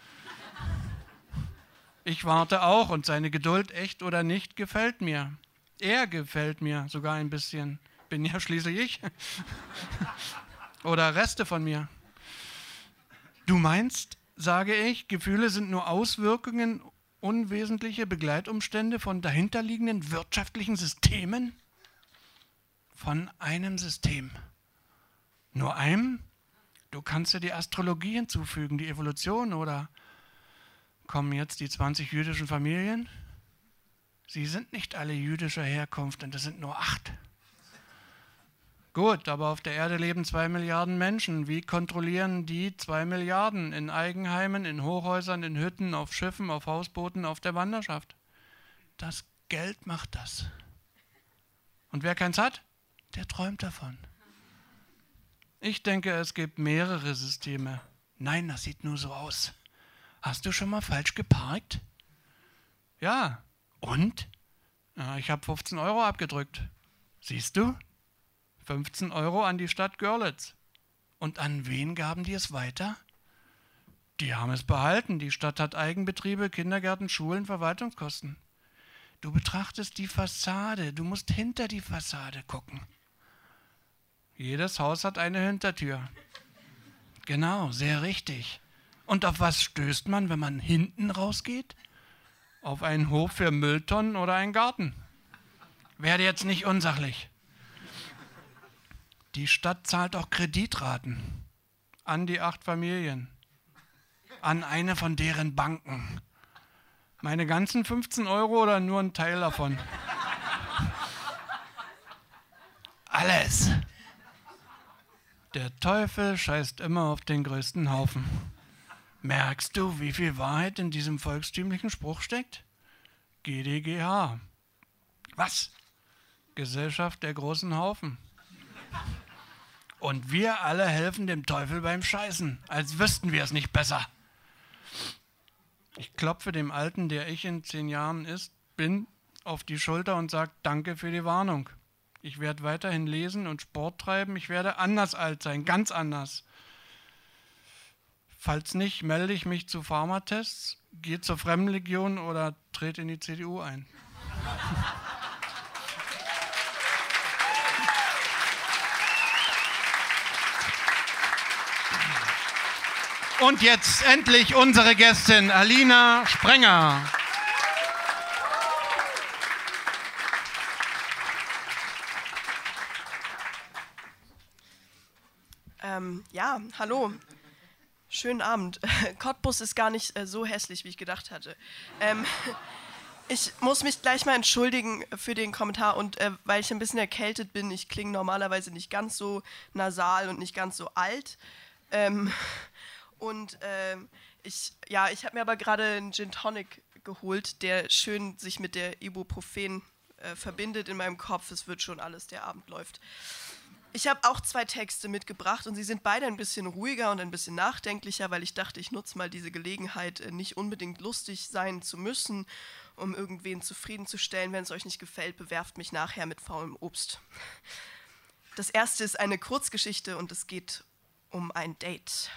Ich warte auch und seine Geduld, echt oder nicht, gefällt mir. Er gefällt mir sogar ein bisschen. Bin ja schließlich ich. Oder Reste von mir. Du meinst, sage ich, Gefühle sind nur Auswirkungen, unwesentliche Begleitumstände von dahinterliegenden wirtschaftlichen Systemen? Von einem System. Nur einem? Du kannst ja die Astrologie hinzufügen, die Evolution, oder kommen jetzt die zwanzig jüdischen Familien? Sie sind nicht alle jüdischer Herkunft und es sind nur acht. Gut, aber auf der Erde leben zwei Milliarden Menschen. Wie kontrollieren die zwei Milliarden in Eigenheimen, in Hochhäusern, in Hütten, auf Schiffen, auf Hausbooten, auf der Wanderschaft? Das Geld macht das. Und wer keins hat, der träumt davon. Ich denke, es gibt mehrere Systeme. Nein, das sieht nur so aus. Hast du schon mal falsch geparkt? Ja. Und? Ja, ich habe fünfzehn Euro abgedrückt. Siehst du? fünfzehn Euro an die Stadt Görlitz. Und an wen gaben die es weiter? Die haben es behalten. Die Stadt hat Eigenbetriebe, Kindergärten, Schulen, Verwaltungskosten. Du betrachtest die Fassade. Du musst hinter die Fassade gucken. Jedes Haus hat eine Hintertür. Genau, sehr richtig. Und auf was stößt man, wenn man hinten rausgeht? Auf einen Hof für Mülltonnen oder einen Garten. Werde jetzt nicht unsachlich. Die Stadt zahlt auch Kreditraten an die acht Familien, an eine von deren Banken. Meine ganzen fünfzehn Euro oder nur ein Teil davon? Alles. Der Teufel scheißt immer auf den größten Haufen. Merkst du, wie viel Wahrheit in diesem volkstümlichen Spruch steckt? G d G H. Was? Gesellschaft der großen Haufen. Und wir alle helfen dem Teufel beim Scheißen, als wüssten wir es nicht besser. Ich klopfe dem Alten, der ich in zehn Jahren ist, bin, auf die Schulter und sage, danke für die Warnung. Ich werde weiterhin lesen und Sport treiben. Ich werde anders alt sein, ganz anders. Falls nicht, melde ich mich zu Pharmatests, gehe zur Fremdenlegion oder trete in die C D U ein. Und jetzt endlich unsere Gästin Alina Sprenger. Ähm, ja, hallo. Schönen Abend. Cottbus ist gar nicht äh, so hässlich, wie ich gedacht hatte. Ähm, ich muss mich gleich mal entschuldigen für den Kommentar und äh, weil ich ein bisschen erkältet bin, ich klinge normalerweise nicht ganz so nasal und nicht ganz so alt. Ähm, und ähm, ich, ja, ich habe mir aber gerade einen Gin Tonic geholt, der schön sich mit der Ibuprofen äh, verbindet in meinem Kopf. Es wird schon alles, der Abend läuft. Ich habe auch zwei Texte mitgebracht und sie sind beide ein bisschen ruhiger und ein bisschen nachdenklicher, weil ich dachte, ich nutze mal diese Gelegenheit, nicht unbedingt lustig sein zu müssen, um irgendwen zufriedenzustellen. Wenn es euch nicht gefällt, bewerft mich nachher mit faulem Obst. Das erste ist eine Kurzgeschichte und es geht um ein Date.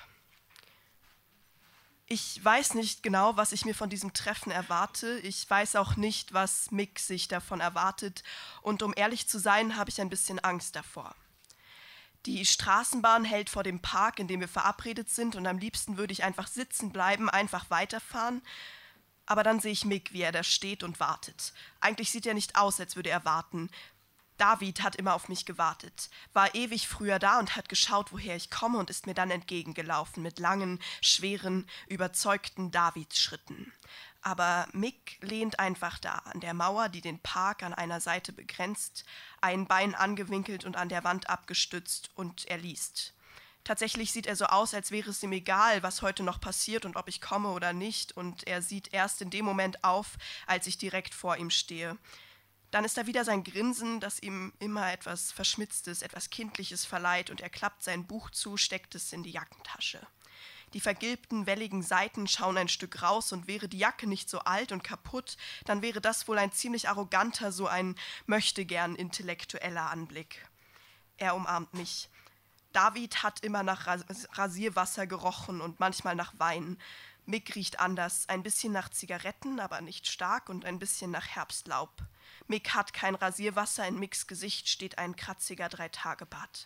Ich weiß nicht genau, was ich mir von diesem Treffen erwarte. Ich weiß auch nicht, was Mick sich davon erwartet. Und um ehrlich zu sein, habe ich ein bisschen Angst davor. Die Straßenbahn hält vor dem Park, in dem wir verabredet sind, und am liebsten würde ich einfach sitzen bleiben, einfach weiterfahren. Aber dann sehe ich Mick, wie er da steht und wartet. Eigentlich sieht er nicht aus, als würde er warten. David hat immer auf mich gewartet, war ewig früher da und hat geschaut, woher ich komme, und ist mir dann entgegengelaufen mit langen, schweren, überzeugten Davidsschritten. Aber Mick lehnt einfach da, an der Mauer, die den Park an einer Seite begrenzt, ein Bein angewinkelt und an der Wand abgestützt, und er liest. Tatsächlich sieht er so aus, als wäre es ihm egal, was heute noch passiert und ob ich komme oder nicht, und er sieht erst in dem Moment auf, als ich direkt vor ihm stehe. Dann ist da wieder sein Grinsen, das ihm immer etwas Verschmitztes, etwas Kindliches verleiht, und er klappt sein Buch zu, steckt es in die Jackentasche. Die vergilbten, welligen Seiten schauen ein Stück raus, und wäre die Jacke nicht so alt und kaputt, dann wäre das wohl ein ziemlich arroganter, so ein möchtegern intellektueller Anblick. Er umarmt mich. David hat immer nach Rasierwasser gerochen und manchmal nach Wein. Mick riecht anders, ein bisschen nach Zigaretten, aber nicht stark, und ein bisschen nach Herbstlaub. Mick hat kein Rasierwasser, in Micks Gesicht steht ein kratziger Drei-Tage-Bart.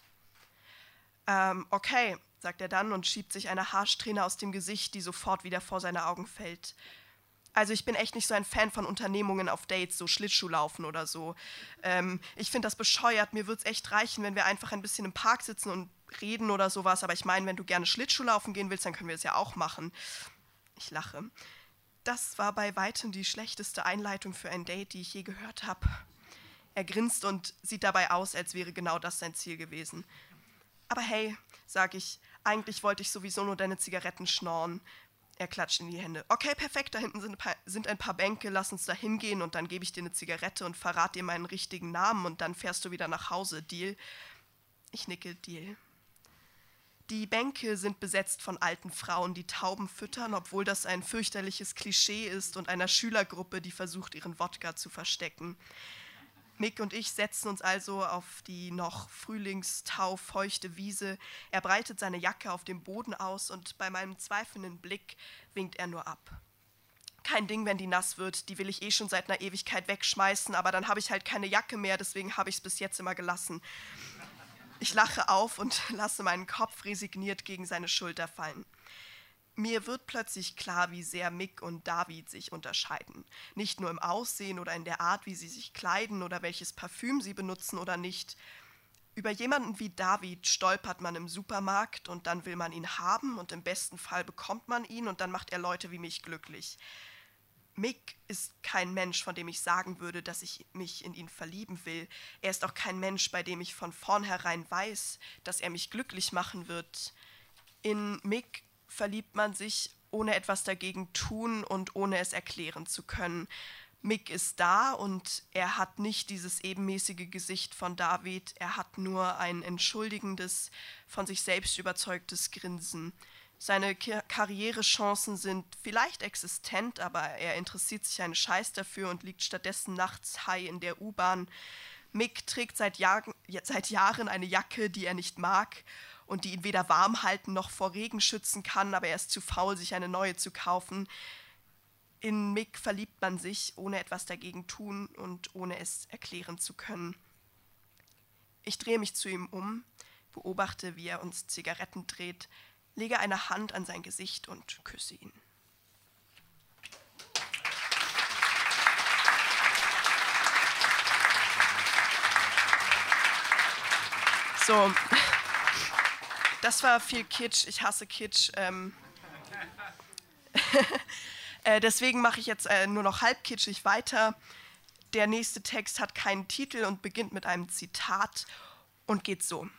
Ähm, okay, sagt er dann und schiebt sich eine Haarsträhne aus dem Gesicht, die sofort wieder vor seine Augen fällt. Also ich bin echt nicht so ein Fan von Unternehmungen auf Dates, so Schlittschuhlaufen oder so. Ähm, ich finde das bescheuert, mir würde es echt reichen, wenn wir einfach ein bisschen im Park sitzen und reden oder sowas, aber ich meine, wenn du gerne Schlittschuhlaufen gehen willst, dann können wir es ja auch machen. Ich lache. Das war bei weitem die schlechteste Einleitung für ein Date, die ich je gehört habe. Er grinst und sieht dabei aus, als wäre genau das sein Ziel gewesen. Aber hey, sag ich, eigentlich wollte ich sowieso nur deine Zigaretten schnorren. Er klatscht in die Hände. Okay, perfekt, da hinten sind ein paar, sind ein paar Bänke, lass uns da hingehen und dann gebe ich dir eine Zigarette und verrate dir meinen richtigen Namen und dann fährst du wieder nach Hause. Deal? Ich nicke, Deal. Die Bänke sind besetzt von alten Frauen, die Tauben füttern, obwohl das ein fürchterliches Klischee ist, und einer Schülergruppe, die versucht, ihren Wodka zu verstecken. Mick und ich setzen uns also auf die noch frühlingstaufeuchte Wiese. Er breitet seine Jacke auf dem Boden aus, und bei meinem zweifelnden Blick winkt er nur ab. Kein Ding, wenn die nass wird, die will ich eh schon seit einer Ewigkeit wegschmeißen, aber dann habe ich halt keine Jacke mehr, deswegen habe ich es bis jetzt immer gelassen. Ich lache auf und lasse meinen Kopf resigniert gegen seine Schulter fallen. Mir wird plötzlich klar, wie sehr Mick und David sich unterscheiden. Nicht nur im Aussehen oder in der Art, wie sie sich kleiden oder welches Parfüm sie benutzen oder nicht. Über jemanden wie David stolpert man im Supermarkt und dann will man ihn haben und im besten Fall bekommt man ihn und dann macht er Leute wie mich glücklich. Mick ist kein Mensch, von dem ich sagen würde, dass ich mich in ihn verlieben will. Er ist auch kein Mensch, bei dem ich von vornherein weiß, dass er mich glücklich machen wird. In Mick verliebt man sich, ohne etwas dagegen tun und ohne es erklären zu können. Mick ist da und er hat nicht dieses ebenmäßige Gesicht von David, er hat nur ein entschuldigendes, von sich selbst überzeugtes Grinsen. Seine Ki- Karrierechancen sind vielleicht existent, aber er interessiert sich einen Scheiß dafür und liegt stattdessen nachts high in der U-Bahn. Mick trägt seit, Jahr, seit Jahren eine Jacke, die er nicht mag und die ihn weder warm halten noch vor Regen schützen kann, aber er ist zu faul, sich eine neue zu kaufen. In Mick verliebt man sich, ohne etwas dagegen tun und ohne es erklären zu können. Ich drehe mich zu ihm um, beobachte, wie er uns Zigaretten dreht, lege eine Hand an sein Gesicht und küsse ihn. So, das war viel Kitsch. Ich hasse Kitsch. Ähm äh, deswegen mache ich jetzt äh, nur noch halb kitschig weiter. Der nächste Text hat keinen Titel und beginnt mit einem Zitat und geht so.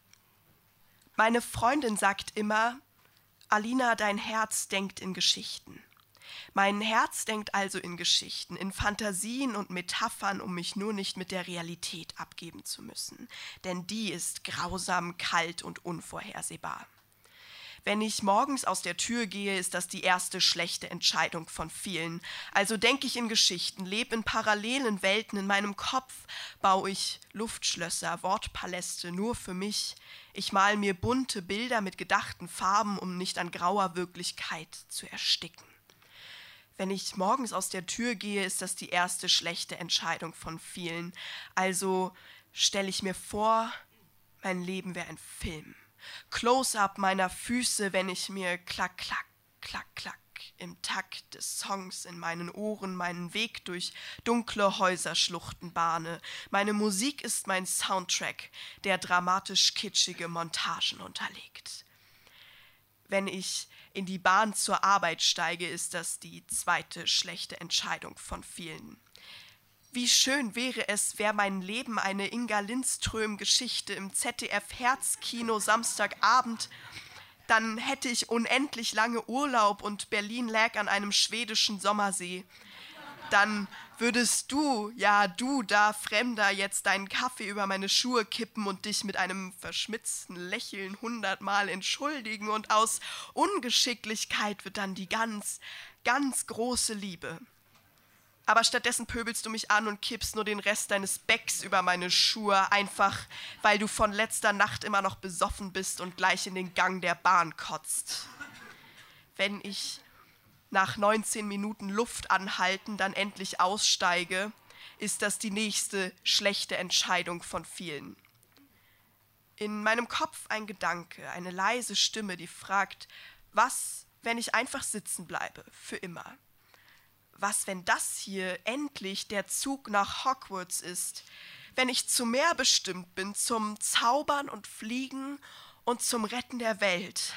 Meine Freundin sagt immer, Alina, dein Herz denkt in Geschichten. Mein Herz denkt also in Geschichten, in Fantasien und Metaphern, um mich nur nicht mit der Realität abgeben zu müssen. Denn die ist grausam, kalt und unvorhersehbar. Wenn ich morgens aus der Tür gehe, ist das die erste schlechte Entscheidung von vielen. Also denke ich in Geschichten, lebe in parallelen Welten. In meinem Kopf baue ich Luftschlösser, Wortpaläste nur für mich. Ich mal mir bunte Bilder mit gedachten Farben, um nicht an grauer Wirklichkeit zu ersticken. Wenn ich morgens aus der Tür gehe, ist das die erste schlechte Entscheidung von vielen. Also stelle ich mir vor, mein Leben wäre ein Film. Close-up meiner Füße, wenn ich mir klack, klack, klack, klack im Takt des Songs in meinen Ohren meinen Weg durch dunkle Häuserschluchten bahne. Meine Musik ist mein Soundtrack, der dramatisch kitschige Montagen unterlegt. Wenn ich in die Bahn zur Arbeit steige, ist das die zweite schlechte Entscheidung von vielen. Wie schön wäre es, wäre mein Leben eine Inga Lindström-Geschichte im Z D F-Herzkino Samstagabend. Dann hätte ich unendlich lange Urlaub und Berlin lag an einem schwedischen Sommersee. Dann würdest du, ja du da Fremder, jetzt deinen Kaffee über meine Schuhe kippen und dich mit einem verschmitzten Lächeln hundertmal entschuldigen und aus Ungeschicklichkeit wird dann die ganz, ganz große Liebe. Aber stattdessen pöbelst du mich an und kippst nur den Rest deines Becks über meine Schuhe, einfach weil du von letzter Nacht immer noch besoffen bist und gleich in den Gang der Bahn kotzt. Wenn ich nach neunzehn Minuten Luft anhalten dann endlich aussteige, ist das die nächste schlechte Entscheidung von vielen. In meinem Kopf ein Gedanke, eine leise Stimme, die fragt, was, wenn ich einfach sitzen bleibe, für immer? Was, wenn das hier endlich der Zug nach Hogwarts ist? Wenn ich zum Meer bestimmt bin, zum Zaubern und Fliegen und zum Retten der Welt?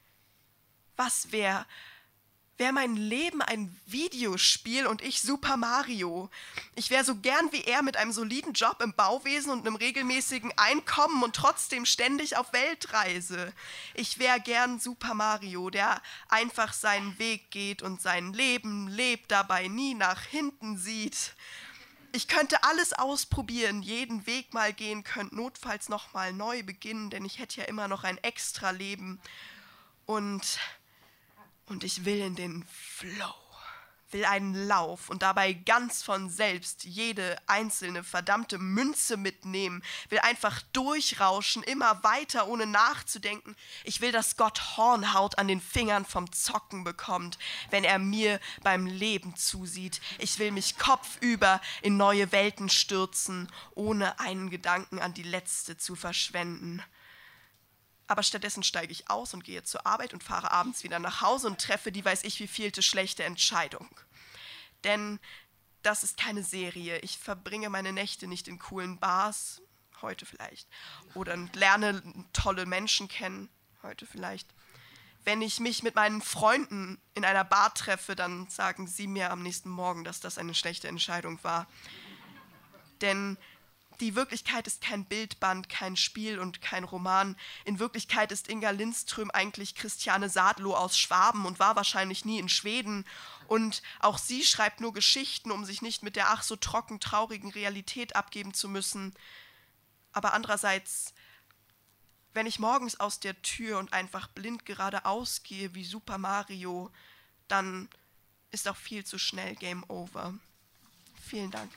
Was wäre, wäre mein Leben ein Videospiel und ich Super Mario? Ich wäre so gern wie er mit einem soliden Job im Bauwesen und einem regelmäßigen Einkommen und trotzdem ständig auf Weltreise. Ich wäre gern Super Mario, der einfach seinen Weg geht und sein Leben lebt, dabei nie nach hinten sieht. Ich könnte alles ausprobieren, jeden Weg mal gehen, könnte notfalls noch mal neu beginnen, denn ich hätte ja immer noch ein extra Leben. Und... Und ich will in den Flow, will einen Lauf und dabei ganz von selbst jede einzelne verdammte Münze mitnehmen, will einfach durchrauschen, immer weiter, ohne nachzudenken. Ich will, dass Gott Hornhaut an den Fingern vom Zocken bekommt, wenn er mir beim Leben zusieht. Ich will mich kopfüber in neue Welten stürzen, ohne einen Gedanken an die letzte zu verschwenden. Aber stattdessen steige ich aus und gehe zur Arbeit und fahre abends wieder nach Hause und treffe die weiß ich wievielte schlechte Entscheidung. Denn das ist keine Serie. Ich verbringe meine Nächte nicht in coolen Bars, heute vielleicht, oder lerne tolle Menschen kennen, heute vielleicht. Wenn ich mich mit meinen Freunden in einer Bar treffe, dann sagen sie mir am nächsten Morgen, dass das eine schlechte Entscheidung war. Denn die Wirklichkeit ist kein Bildband, kein Spiel und kein Roman. In Wirklichkeit ist Inga Lindström eigentlich Christiane Sadlow aus Schwaben und war wahrscheinlich nie in Schweden. Und auch sie schreibt nur Geschichten, um sich nicht mit der ach so trocken traurigen Realität abgeben zu müssen. Aber andererseits, wenn ich morgens aus der Tür und einfach blind geradeaus gehe wie Super Mario, dann ist auch viel zu schnell Game Over. Vielen Dank.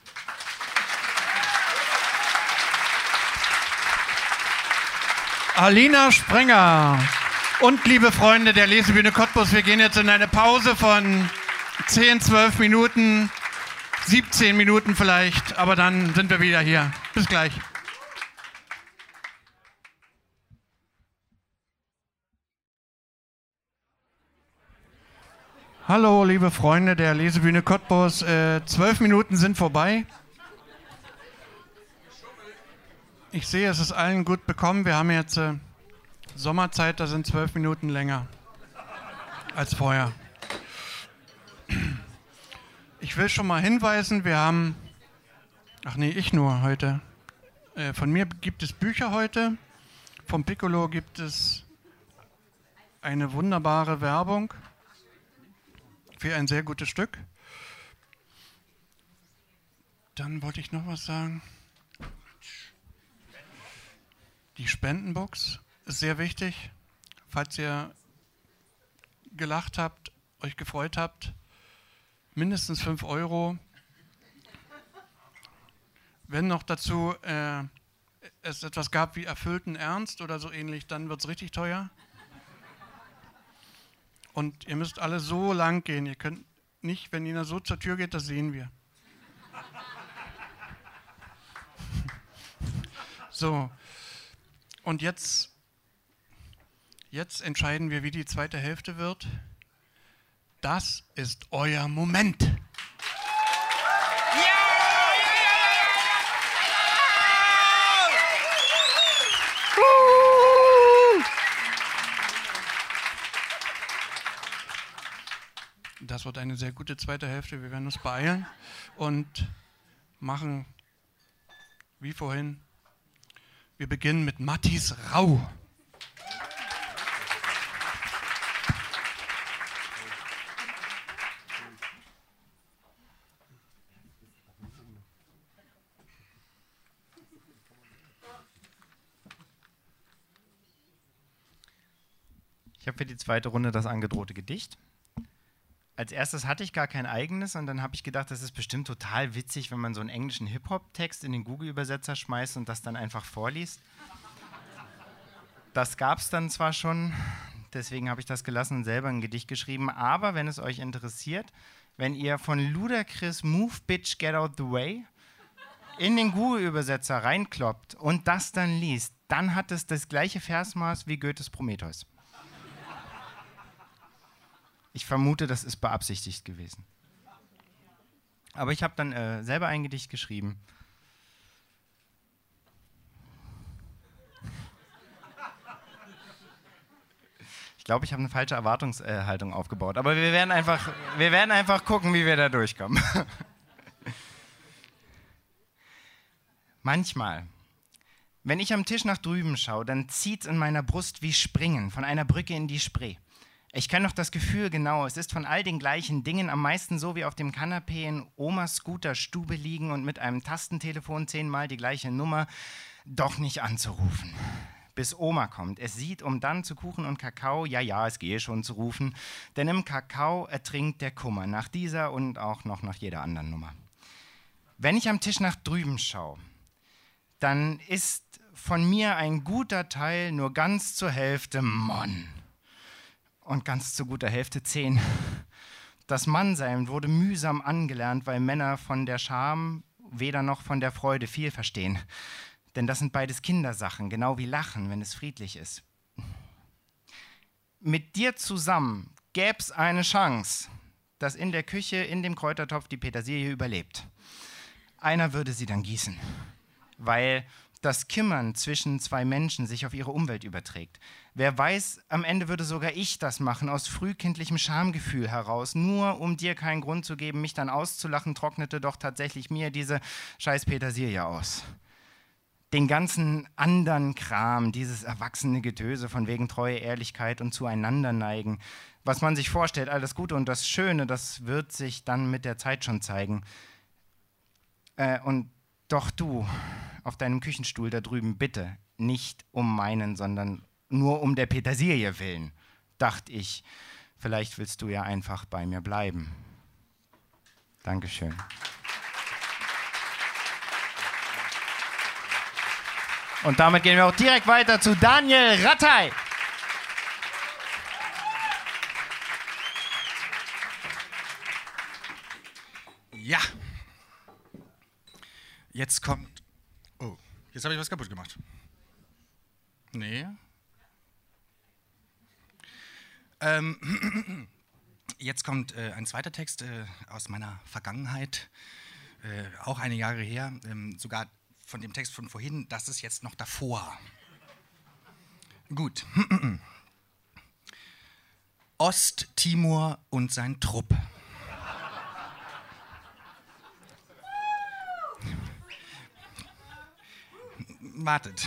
Alina Sprenger. Und liebe Freunde der Lesebühne Cottbus, wir gehen jetzt in eine Pause von zehn, zwölf Minuten, siebzehn Minuten vielleicht, aber dann sind wir wieder hier. Bis gleich. Hallo, liebe Freunde der Lesebühne Cottbus. Äh, zwölf Minuten sind vorbei. Ich sehe, es ist allen gut bekommen. Wir haben jetzt äh, Sommerzeit, da sind zwölf Minuten länger als vorher. Ich will schon mal hinweisen, wir haben, ach nee, ich nur heute. Äh, von mir gibt es Bücher heute. Vom Piccolo gibt es eine wunderbare Werbung für ein sehr gutes Stück. Dann wollte ich noch was sagen. Die Spendenbox ist sehr wichtig. Falls ihr gelacht habt, euch gefreut habt, mindestens fünf Euro. Wenn noch dazu äh, es etwas gab wie erfüllten Ernst oder so ähnlich, dann wird es richtig teuer. Und ihr müsst alle so lang gehen. Ihr könnt nicht, wenn Ina so zur Tür geht, das sehen wir. So. Und jetzt, jetzt entscheiden wir, wie die zweite Hälfte wird. Das ist euer Moment. Das wird eine sehr gute zweite Hälfte. Wir werden uns beeilen und machen wie vorhin. Wir beginnen mit Mattis Rau. Ich habe für die zweite Runde das angedrohte Gedicht. Als erstes hatte ich gar kein eigenes und dann habe ich gedacht, das ist bestimmt total witzig, wenn man so einen englischen Hip-Hop-Text in den Google-Übersetzer schmeißt und das dann einfach vorliest. Das gab es dann zwar schon, deswegen habe ich das gelassen und selber ein Gedicht geschrieben, aber wenn es euch interessiert, wenn ihr von Ludacris Move Bitch Get Out the Way in den Google-Übersetzer reinkloppt und das dann liest, dann hat es das gleiche Versmaß wie Goethes Prometheus. Ich vermute, das ist beabsichtigt gewesen. Aber ich habe dann äh, selber ein Gedicht geschrieben. Ich glaube, ich habe eine falsche Erwartungshaltung aufgebaut. Aber wir werden einfach, wir werden einfach gucken, wie wir da durchkommen. Manchmal, wenn ich am Tisch nach drüben schaue, dann zieht es in meiner Brust wie Springen von einer Brücke in die Spree. Ich kenne noch das Gefühl genau, es ist von all den gleichen Dingen am meisten so wie auf dem Kanapee in Omas Scooter-Stube liegen und mit einem Tastentelefon zehnmal die gleiche Nummer doch nicht anzurufen. Bis Oma kommt. Es sieht, um dann zu Kuchen und Kakao, ja, ja, es gehe schon zu rufen, denn im Kakao ertrinkt der Kummer, nach dieser und auch noch nach jeder anderen Nummer. Wenn ich am Tisch nach drüben schaue, dann ist von mir ein guter Teil nur ganz zur Hälfte Mann. Und ganz zu guter Hälfte zehn. Das Mannsein wurde mühsam angelernt, weil Männer von der Scham weder noch von der Freude viel verstehen. Denn das sind beides Kindersachen, genau wie Lachen, wenn es friedlich ist. Mit dir zusammen gäb's eine Chance, dass in der Küche, in dem Kräutertopf die Petersilie überlebt. Einer würde sie dann gießen, weil das Kümmern zwischen zwei Menschen sich auf ihre Umwelt überträgt. Wer weiß, am Ende würde sogar ich das machen, aus frühkindlichem Schamgefühl heraus, nur um dir keinen Grund zu geben, mich dann auszulachen, trocknete doch tatsächlich mir diese scheiß Petersilie aus. den ganzen anderen Kram, dieses erwachsene Getöse von wegen Treue, Ehrlichkeit und zueinander neigen, was man sich vorstellt, alles Gute und das Schöne, das wird sich dann mit der Zeit schon zeigen. Äh, und doch du, auf deinem Küchenstuhl da drüben, bitte, nicht um meinen, sondern nur um der Petersilie willen, dachte ich, vielleicht willst du ja einfach bei mir bleiben. Dankeschön. Und damit gehen wir auch direkt weiter zu Daniel Rattay. Ja. Jetzt kommt... Oh, jetzt habe ich was kaputt gemacht. Nee. Ähm, jetzt kommt äh, ein zweiter Text äh, aus meiner Vergangenheit, äh, auch einige Jahre her, ähm, sogar von dem Text von vorhin, das ist jetzt noch davor. Gut. Osttimor und sein Trupp. Wartet.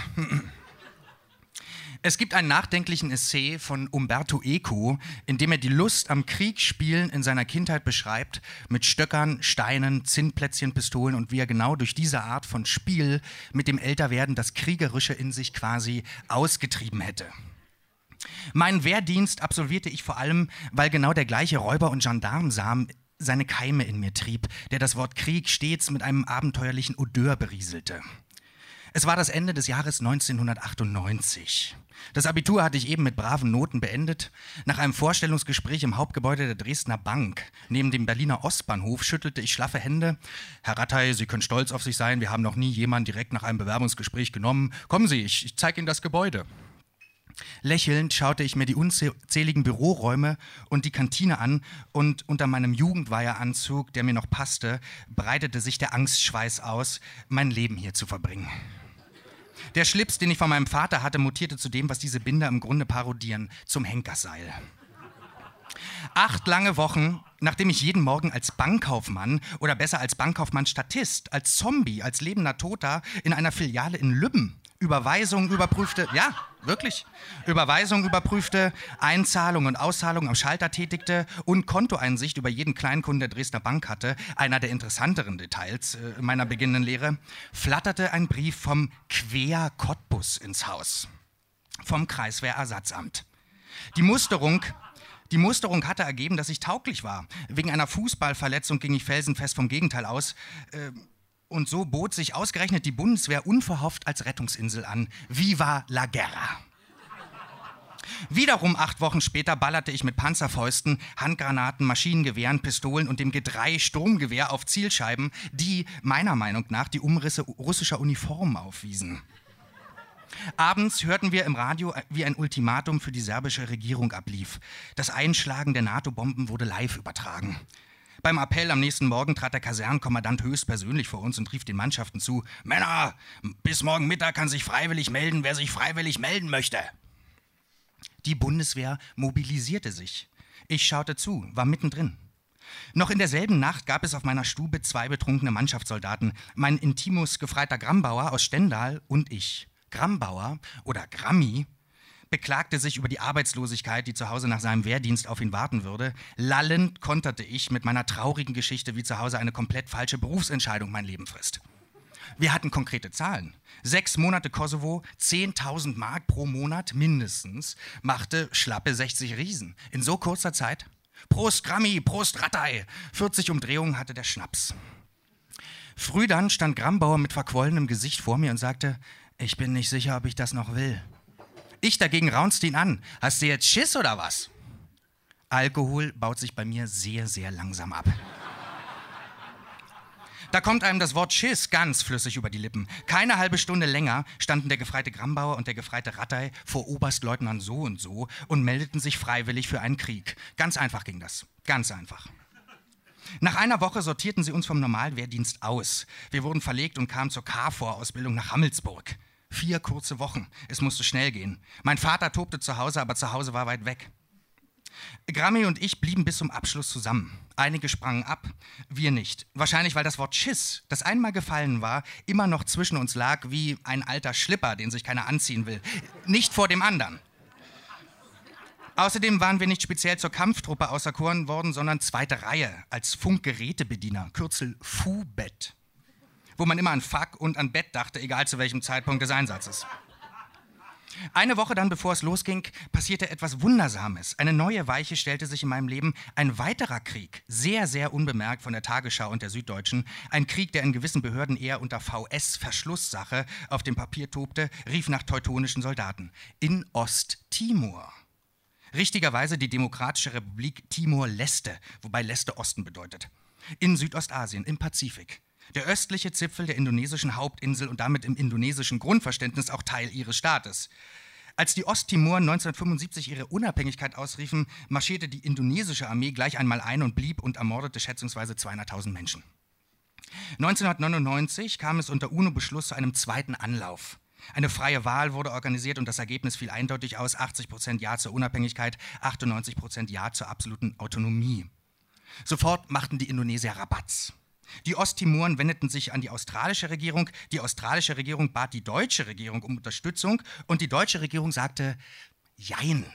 Es gibt einen nachdenklichen Essay von Umberto Eco, in dem er die Lust am Kriegsspielen in seiner Kindheit beschreibt, mit Stöckern, Steinen, Zinnplätzchen, Pistolen und wie er genau durch diese Art von Spiel mit dem Älterwerden das Kriegerische in sich quasi ausgetrieben hätte. Meinen Wehrdienst absolvierte ich vor allem, weil genau der gleiche Räuber- und Gendarmsamen seine Keime in mir trieb, der das Wort Krieg stets mit einem abenteuerlichen Odeur berieselte. Es war das Ende des Jahres neunzehnhundertachtundneunzig. Das Abitur hatte ich eben mit braven Noten beendet. Nach einem Vorstellungsgespräch im Hauptgebäude der Dresdner Bank neben dem Berliner Ostbahnhof schüttelte ich schlaffe Hände. Herr Rattay, Sie können stolz auf sich sein, wir haben noch nie jemanden direkt nach einem Bewerbungsgespräch genommen. Kommen Sie, ich, ich zeige Ihnen das Gebäude. Lächelnd schaute ich mir die unzähligen Büroräume und die Kantine an und unter meinem Jugendweiheranzug, der mir noch passte, breitete sich der Angstschweiß aus, mein Leben hier zu verbringen. Der Schlips, den ich von meinem Vater hatte, mutierte zu dem, was diese Binder im Grunde parodieren, zum Henkerseil. Acht lange Wochen, nachdem ich jeden Morgen als Bankkaufmann oder besser als Bankkaufmann-Statist, als Zombie, als lebender Toter in einer Filiale in Lübben Überweisungen überprüfte, ja, wirklich, Überweisungen überprüfte, Einzahlungen und Auszahlungen am Schalter tätigte und Kontoeinsicht über jeden Kleinkunden der Dresdner Bank hatte, einer der interessanteren Details äh, meiner beginnenden Lehre, flatterte ein Brief vom Quer Cottbus ins Haus, vom Kreiswehrersatzamt. Die Musterung, die Musterung hatte ergeben, dass ich tauglich war. Wegen einer Fußballverletzung ging ich felsenfest vom Gegenteil aus. Äh, Und so bot sich ausgerechnet die Bundeswehr unverhofft als Rettungsinsel an. Viva la guerra! Wiederum acht Wochen später ballerte ich mit Panzerfäusten, Handgranaten, Maschinengewehren, Pistolen und dem G drei Sturmgewehr auf Zielscheiben, die meiner Meinung nach die Umrisse russischer Uniformen aufwiesen. Abends hörten wir im Radio, wie ein Ultimatum für die serbische Regierung ablief. Das Einschlagen der NATO-Bomben wurde live übertragen. Beim Appell am nächsten Morgen trat der Kasernenkommandant höchstpersönlich vor uns und rief den Mannschaften zu: Männer, bis morgen Mittag kann sich freiwillig melden, wer sich freiwillig melden möchte. Die Bundeswehr mobilisierte sich. Ich schaute zu, war mittendrin. Noch in derselben Nacht gab es auf meiner Stube zwei betrunkene Mannschaftssoldaten, mein Intimus Gefreiter Grambauer aus Stendal und ich. Grambauer oder Grammi beklagte sich über die Arbeitslosigkeit, die zu Hause nach seinem Wehrdienst auf ihn warten würde. Lallend konterte ich mit meiner traurigen Geschichte, wie zu Hause eine komplett falsche Berufsentscheidung mein Leben frisst. Wir hatten konkrete Zahlen. Sechs Monate Kosovo, zehntausend Mark pro Monat mindestens, machte schlappe sechzig Riesen. In so kurzer Zeit? Prost Grammi, Prost Rattay. vierzig Umdrehungen hatte der Schnaps. Früh dann stand Grambauer mit verquollenem Gesicht vor mir und sagte: Ich bin nicht sicher, ob ich das noch will. Ich dagegen raunzte ihn an. Hast du jetzt Schiss oder was? Alkohol baut sich bei mir sehr, sehr langsam ab. Da kommt einem das Wort Schiss ganz flüssig über die Lippen. Keine halbe Stunde länger standen der gefreite Grambauer und der gefreite Rattay vor Oberstleutnant so und so und meldeten sich freiwillig für einen Krieg. Ganz einfach ging das. Ganz einfach. Nach einer Woche sortierten sie uns vom Normalwehrdienst aus. Wir wurden verlegt und kamen zur K V R-Ausbildung nach Hammelsburg. Vier kurze Wochen. Es musste schnell gehen. Mein Vater tobte zu Hause, aber zu Hause war weit weg. Grammy und ich blieben bis zum Abschluss zusammen. Einige sprangen ab, wir nicht. Wahrscheinlich, weil das Wort Schiss, das einmal gefallen war, immer noch zwischen uns lag wie ein alter Schlipper, den sich keiner anziehen will. Nicht vor dem anderen. Außerdem waren wir nicht speziell zur Kampftruppe auserkoren worden, sondern zweite Reihe als Funkgerätebediener, Kürzel F U-Bett, wo man immer an Fuck und an Bett dachte, egal zu welchem Zeitpunkt des Einsatzes. Eine Woche dann, bevor es losging, passierte etwas Wundersames. Eine neue Weiche stellte sich in meinem Leben. Ein weiterer Krieg, sehr, sehr unbemerkt von der Tagesschau und der Süddeutschen. Ein Krieg, der in gewissen Behörden eher unter V S-Verschlusssache auf dem Papier tobte, rief nach teutonischen Soldaten. In Osttimor. Richtigerweise die Demokratische Republik Timor-Leste, wobei Leste Osten bedeutet. In Südostasien, im Pazifik. Der östliche Zipfel der indonesischen Hauptinsel und damit im indonesischen Grundverständnis auch Teil ihres Staates. Als die Osttimoren neunzehnhundertfünfundsiebzig ihre Unabhängigkeit ausriefen, marschierte die indonesische Armee gleich einmal ein und blieb und ermordete schätzungsweise zweihunderttausend Menschen. neunzehnhundertneunundneunzig kam es unter UNO-Beschluss zu einem zweiten Anlauf. Eine freie Wahl wurde organisiert und das Ergebnis fiel eindeutig aus: achtzig Prozent Ja zur Unabhängigkeit, achtundneunzig Prozent Ja zur absoluten Autonomie. Sofort machten die Indonesier Rabatz. Die Osttimoren wendeten sich an die australische Regierung. Die australische Regierung bat die deutsche Regierung um Unterstützung und die deutsche Regierung sagte Jein.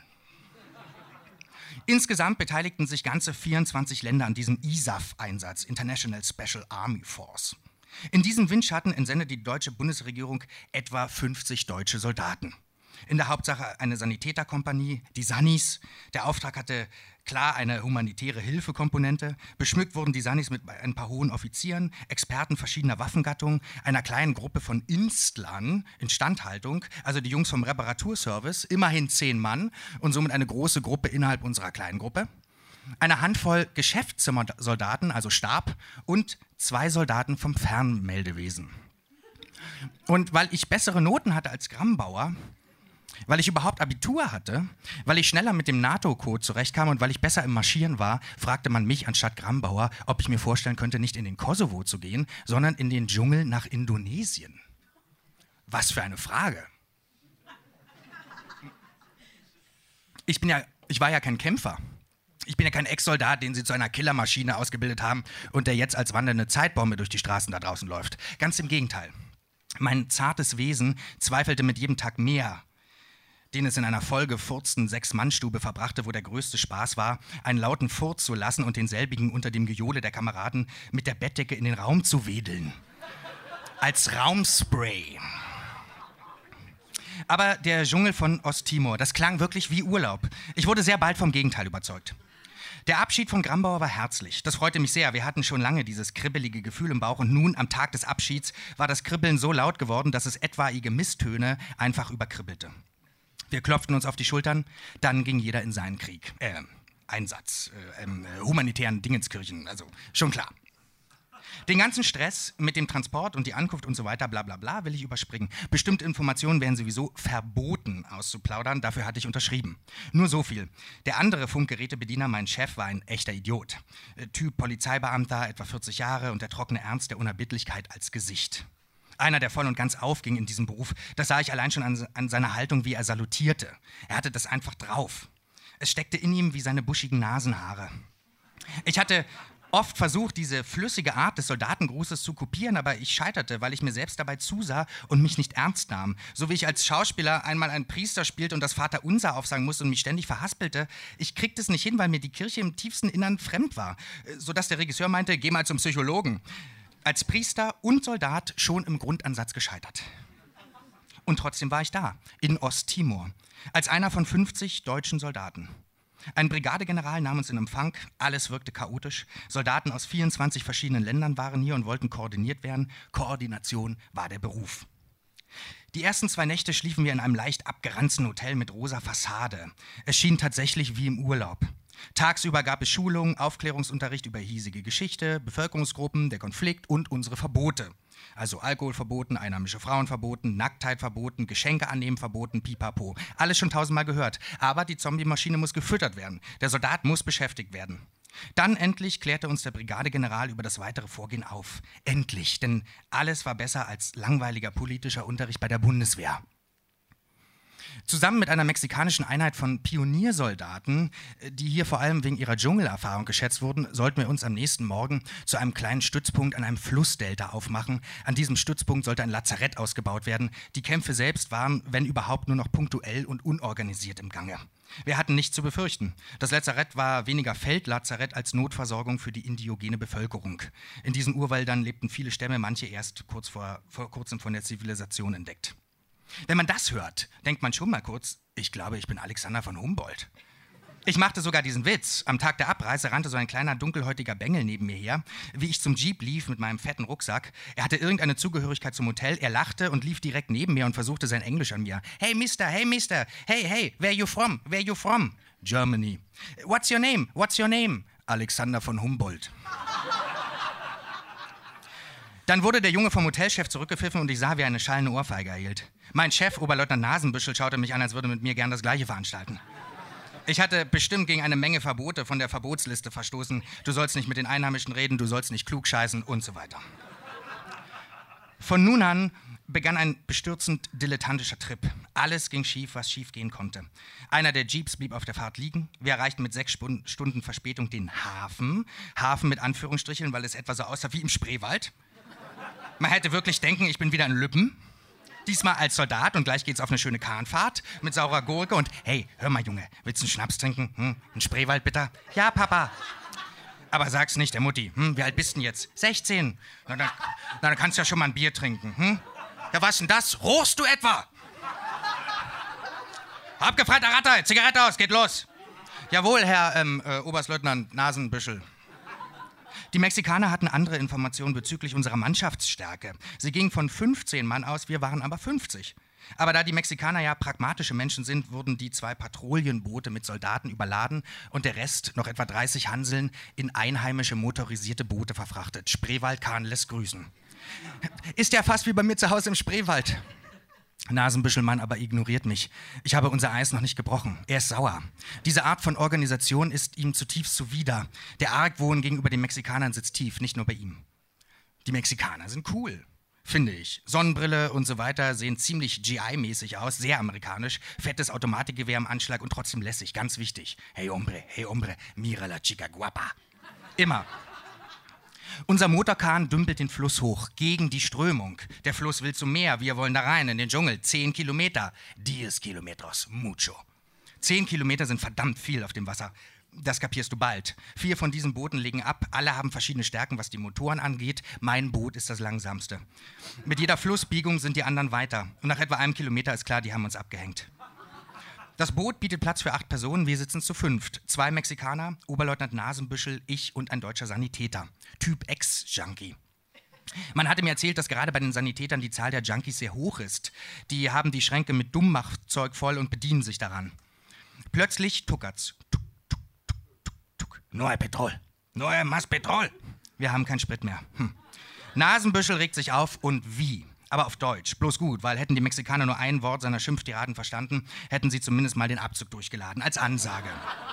Insgesamt beteiligten sich ganze vierundzwanzig Länder an diesem I S A F-Einsatz, International Special Army Force. In diesem Windschatten entsendete die deutsche Bundesregierung etwa fünfzig deutsche Soldaten. In der Hauptsache eine Sanitäterkompanie, die Sannis. Der Auftrag hatte klar eine humanitäre Hilfekomponente. Beschmückt wurden die Sannis mit ein paar hohen Offizieren, Experten verschiedener Waffengattungen, einer kleinen Gruppe von Instlern, Instandhaltung, also die Jungs vom Reparaturservice, immerhin zehn Mann und somit eine große Gruppe innerhalb unserer kleinen Gruppe. Eine Handvoll Geschäftssoldaten, also Stab, und zwei Soldaten vom Fernmeldewesen. Und weil ich bessere Noten hatte als Grambauer, weil ich überhaupt Abitur hatte, weil ich schneller mit dem NATO-Code zurechtkam und weil ich besser im Marschieren war, fragte man mich anstatt Grambauer, ob ich mir vorstellen könnte, nicht in den Kosovo zu gehen, sondern in den Dschungel nach Indonesien. Was für eine Frage. Ich bin ja, ich war ja kein Kämpfer. Ich bin ja kein Ex-Soldat, den sie zu einer Killermaschine ausgebildet haben und der jetzt als wandernde Zeitbombe durch die Straßen da draußen läuft. Ganz im Gegenteil. Mein zartes Wesen zweifelte mit jedem Tag mehr, den es in einer vollgefurzten Sechs-Mann-Stube verbrachte, wo der größte Spaß war, einen lauten Furz zu lassen und denselbigen unter dem Gejohle der Kameraden mit der Bettdecke in den Raum zu wedeln. Als Raumspray. Aber der Dschungel von Osttimor, das klang wirklich wie Urlaub. Ich wurde sehr bald vom Gegenteil überzeugt. Der Abschied von Grambauer war herzlich. Das freute mich sehr. Wir hatten schon lange dieses kribbelige Gefühl im Bauch und nun, am Tag des Abschieds, war das Kribbeln so laut geworden, dass es etwaige Misstöne einfach überkribbelte. Wir klopften uns auf die Schultern, dann ging jeder in seinen Krieg. Äh, Einsatz, äh, äh, humanitären Dingenskirchen, also schon klar. Den ganzen Stress mit dem Transport und die Ankunft und so weiter, bla bla bla, will ich überspringen. Bestimmte Informationen wären sowieso verboten auszuplaudern, dafür hatte ich unterschrieben. Nur so viel. Der andere Funkgerätebediener, mein Chef, war ein echter Idiot. Typ Polizeibeamter, etwa vierzig Jahre und der trockene Ernst der Unerbittlichkeit als Gesicht. Einer, der voll und ganz aufging in diesem Beruf, das sah ich allein schon an, an seiner Haltung, wie er salutierte. Er hatte das einfach drauf. Es steckte in ihm wie seine buschigen Nasenhaare. Ich hatte oft versucht, diese flüssige Art des Soldatengrußes zu kopieren, aber ich scheiterte, weil ich mir selbst dabei zusah und mich nicht ernst nahm. So wie ich als Schauspieler einmal einen Priester spielte und das Vaterunser aufsagen musste und mich ständig verhaspelte. Ich kriegte es nicht hin, weil mir die Kirche im tiefsten Innern fremd war, sodass der Regisseur meinte, geh mal zum Psychologen. Als Priester und Soldat schon im Grundansatz gescheitert. Und trotzdem war ich da, in Osttimor, als einer von fünfzig deutschen Soldaten. Ein Brigadegeneral nahm uns in Empfang, alles wirkte chaotisch. Soldaten aus vierundzwanzig verschiedenen Ländern waren hier und wollten koordiniert werden. Koordination war der Beruf. Die ersten zwei Nächte schliefen wir in einem leicht abgeranzten Hotel mit rosa Fassade. Es schien tatsächlich wie im Urlaub. Tagsüber gab es Schulungen, Aufklärungsunterricht über hiesige Geschichte, Bevölkerungsgruppen, der Konflikt und unsere Verbote. Also Alkohol verboten, einheimische Frauen verboten, Nacktheit verboten, Geschenke annehmen verboten, pipapo. Alles schon tausendmal gehört. Aber die Zombie-Maschine muss gefüttert werden. Der Soldat muss beschäftigt werden. Dann endlich klärte uns der Brigadegeneral über das weitere Vorgehen auf. Endlich, denn alles war besser als langweiliger politischer Unterricht bei der Bundeswehr. Zusammen mit einer mexikanischen Einheit von Pioniersoldaten, die hier vor allem wegen ihrer Dschungelerfahrung geschätzt wurden, sollten wir uns am nächsten Morgen zu einem kleinen Stützpunkt an einem Flussdelta aufmachen. An diesem Stützpunkt sollte ein Lazarett ausgebaut werden. Die Kämpfe selbst waren, wenn überhaupt, nur noch punktuell und unorganisiert im Gange. Wir hatten nichts zu befürchten. Das Lazarett war weniger Feldlazarett als Notversorgung für die indigene Bevölkerung. In diesen Urwäldern lebten viele Stämme, manche erst kurz vor, vor kurzem von der Zivilisation entdeckt. Wenn man das hört, denkt man schon mal kurz, ich glaube, ich bin Alexander von Humboldt. Ich machte sogar diesen Witz. Am Tag der Abreise rannte so ein kleiner dunkelhäutiger Bengel neben mir her, wie ich zum Jeep lief mit meinem fetten Rucksack. Er hatte irgendeine Zugehörigkeit zum Hotel, er lachte und lief direkt neben mir und versuchte sein Englisch an mir. Hey Mister, hey Mister, hey, hey, where you from, where you from? Germany. What's your name, what's your name? Alexander von Humboldt. Dann wurde der Junge vom Hotelchef zurückgepfiffen und ich sah, wie er eine schallende Ohrfeige erhielt. Mein Chef, Oberleutnant Nasenbüschel, schaute mich an, als würde mit mir gern das Gleiche veranstalten. Ich hatte bestimmt gegen eine Menge Verbote von der Verbotsliste verstoßen. Du sollst nicht mit den Einheimischen reden, du sollst nicht klugscheißen und so weiter. Von nun an begann ein bestürzend dilettantischer Trip. Alles ging schief, was schief gehen konnte. Einer der Jeeps blieb auf der Fahrt liegen. Wir erreichten mit sechs Stunden Verspätung den Hafen. Hafen mit Anführungsstrichen, weil es etwa so aussah wie im Spreewald. Man hätte wirklich denken, ich bin wieder in Lübben. Diesmal als Soldat und gleich geht's auf eine schöne Kahnfahrt mit saurer Gurke und hey, hör mal Junge, willst du einen Schnaps trinken? Hm? Ein Spreewald bitte? Ja, Papa. Aber sag's nicht der Mutti. Hm? Wie alt bist du denn jetzt? sechzehn. Na dann, na, dann kannst du ja schon mal ein Bier trinken. Hm? Ja, was denn das? Rohst du etwa? Abgefreiter Ratter, Zigarette aus, geht los. Jawohl, Herr ähm, äh, Oberstleutnant Nasenbüschel. Die Mexikaner hatten andere Informationen bezüglich unserer Mannschaftsstärke. Sie gingen von fünfzehn Mann aus, wir waren aber fünfzig. Aber da die Mexikaner ja pragmatische Menschen sind, wurden die zwei Patrouillenboote mit Soldaten überladen und der Rest, noch etwa dreißig Hanseln, in einheimische motorisierte Boote verfrachtet. Spreewaldkahn lässt grüßen. Ist ja fast wie bei mir zu Hause im Spreewald. Nasenbüschelmann aber ignoriert mich. Ich habe unser Eis noch nicht gebrochen. Er ist sauer. Diese Art von Organisation ist ihm zutiefst zuwider. Der Argwohn gegenüber den Mexikanern sitzt tief, nicht nur bei ihm. Die Mexikaner sind cool, finde ich. Sonnenbrille und so weiter sehen ziemlich G I-mäßig aus, sehr amerikanisch. Fettes Automatikgewehr am Anschlag und trotzdem lässig, ganz wichtig. Hey hombre, hey hombre, mira la chica guapa. Immer. Unser Motorkahn dümpelt den Fluss hoch, gegen die Strömung. Der Fluss will zum Meer, wir wollen da rein, in den Dschungel. Zehn Kilometer. Diez kilometros, mucho. Zehn Kilometer sind verdammt viel auf dem Wasser. Das kapierst du bald. Vier von diesen Booten legen ab. Alle haben verschiedene Stärken, was die Motoren angeht. Mein Boot ist das langsamste. Mit jeder Flussbiegung sind die anderen weiter. Und nach etwa einem Kilometer ist klar, die haben uns abgehängt. Das Boot bietet Platz für acht Personen, wir sitzen zu fünft. Zwei Mexikaner, Oberleutnant Nasenbüschel, ich und ein deutscher Sanitäter. Typ Ex-Junkie. Man hatte mir erzählt, dass gerade bei den Sanitätern die Zahl der Junkies sehr hoch ist. Die haben die Schränke mit Dummmachzeug voll und bedienen sich daran. Plötzlich tuckert's. Tuck, tuck, tuck, tuck, tuck. Neue Petrol. Neue Mass Petrol. Wir haben keinen Sprit mehr. Hm. Nasenbüschel regt sich auf und wie? Aber auf Deutsch, bloß gut, weil hätten die Mexikaner nur ein Wort seiner Schimpftiraden verstanden, hätten sie zumindest mal den Abzug durchgeladen, als Ansage.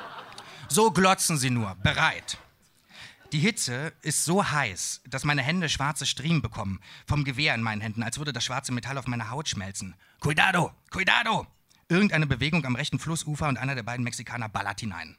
So glotzen sie nur, bereit. Die Hitze ist so heiß, dass meine Hände schwarze Striemen bekommen, vom Gewehr in meinen Händen, als würde das schwarze Metall auf meiner Haut schmelzen. Cuidado, cuidado! Irgendeine Bewegung am rechten Flussufer und einer der beiden Mexikaner ballert hinein.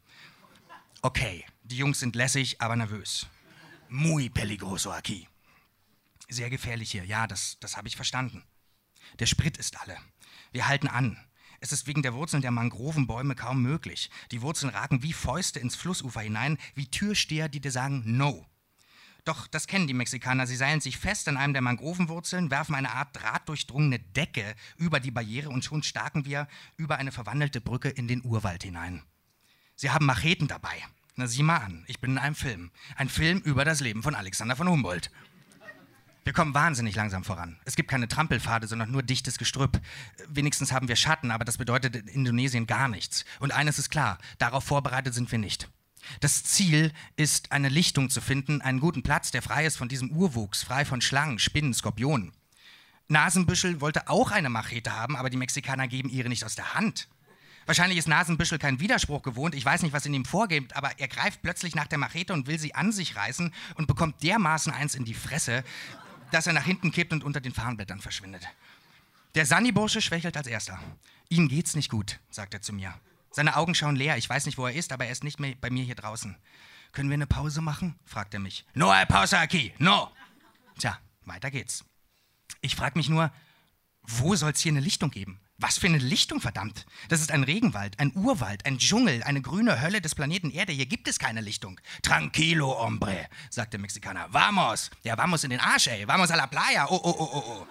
Okay, die Jungs sind lässig, aber nervös. Muy peligroso aquí. Sehr gefährlich hier, ja, das, das habe ich verstanden. Der Sprit ist alle. Wir halten an. Es ist wegen der Wurzeln der Mangrovenbäume kaum möglich. Die Wurzeln ragen wie Fäuste ins Flussufer hinein, wie Türsteher, die dir sagen No. Doch das kennen die Mexikaner. Sie seilen sich fest an einem der Mangrovenwurzeln, werfen eine Art drahtdurchdrungene Decke über die Barriere und schon starken wir über eine verwandelte Brücke in den Urwald hinein. Sie haben Macheten dabei. Na sieh mal an, ich bin in einem Film. Ein Film über das Leben von Alexander von Humboldt. Wir kommen wahnsinnig langsam voran. Es gibt keine Trampelpfade, sondern nur dichtes Gestrüpp. Wenigstens haben wir Schatten, aber das bedeutet in Indonesien gar nichts. Und eines ist klar, darauf vorbereitet sind wir nicht. Das Ziel ist, eine Lichtung zu finden, einen guten Platz, der frei ist von diesem Urwuchs, frei von Schlangen, Spinnen, Skorpionen. Nasenbüschel wollte auch eine Machete haben, aber die Mexikaner geben ihre nicht aus der Hand. Wahrscheinlich ist Nasenbüschel kein Widerspruch gewohnt, ich weiß nicht, was in ihm vorgeht, aber er greift plötzlich nach der Machete und will sie an sich reißen und bekommt dermaßen eins in die Fresse, dass er nach hinten kippt und unter den Farnblättern verschwindet. Der Sanni-Bursche schwächelt als erster. Ihm geht's nicht gut, sagt er zu mir. Seine Augen schauen leer. Ich weiß nicht, wo er ist, aber er ist nicht mehr bei mir hier draußen. Können wir eine Pause machen? Fragt er mich. No, Pause aquí, no. Tja, weiter geht's. Ich frage mich nur, wo soll's hier eine Lichtung geben? Was für eine Lichtung, verdammt? Das ist ein Regenwald, ein Urwald, ein Dschungel, eine grüne Hölle des Planeten Erde. Hier gibt es keine Lichtung. Tranquilo, hombre, sagt der Mexikaner. Vamos. Ja, vamos in den Arsch, ey. Vamos a la playa. Oh, oh, oh, oh, oh.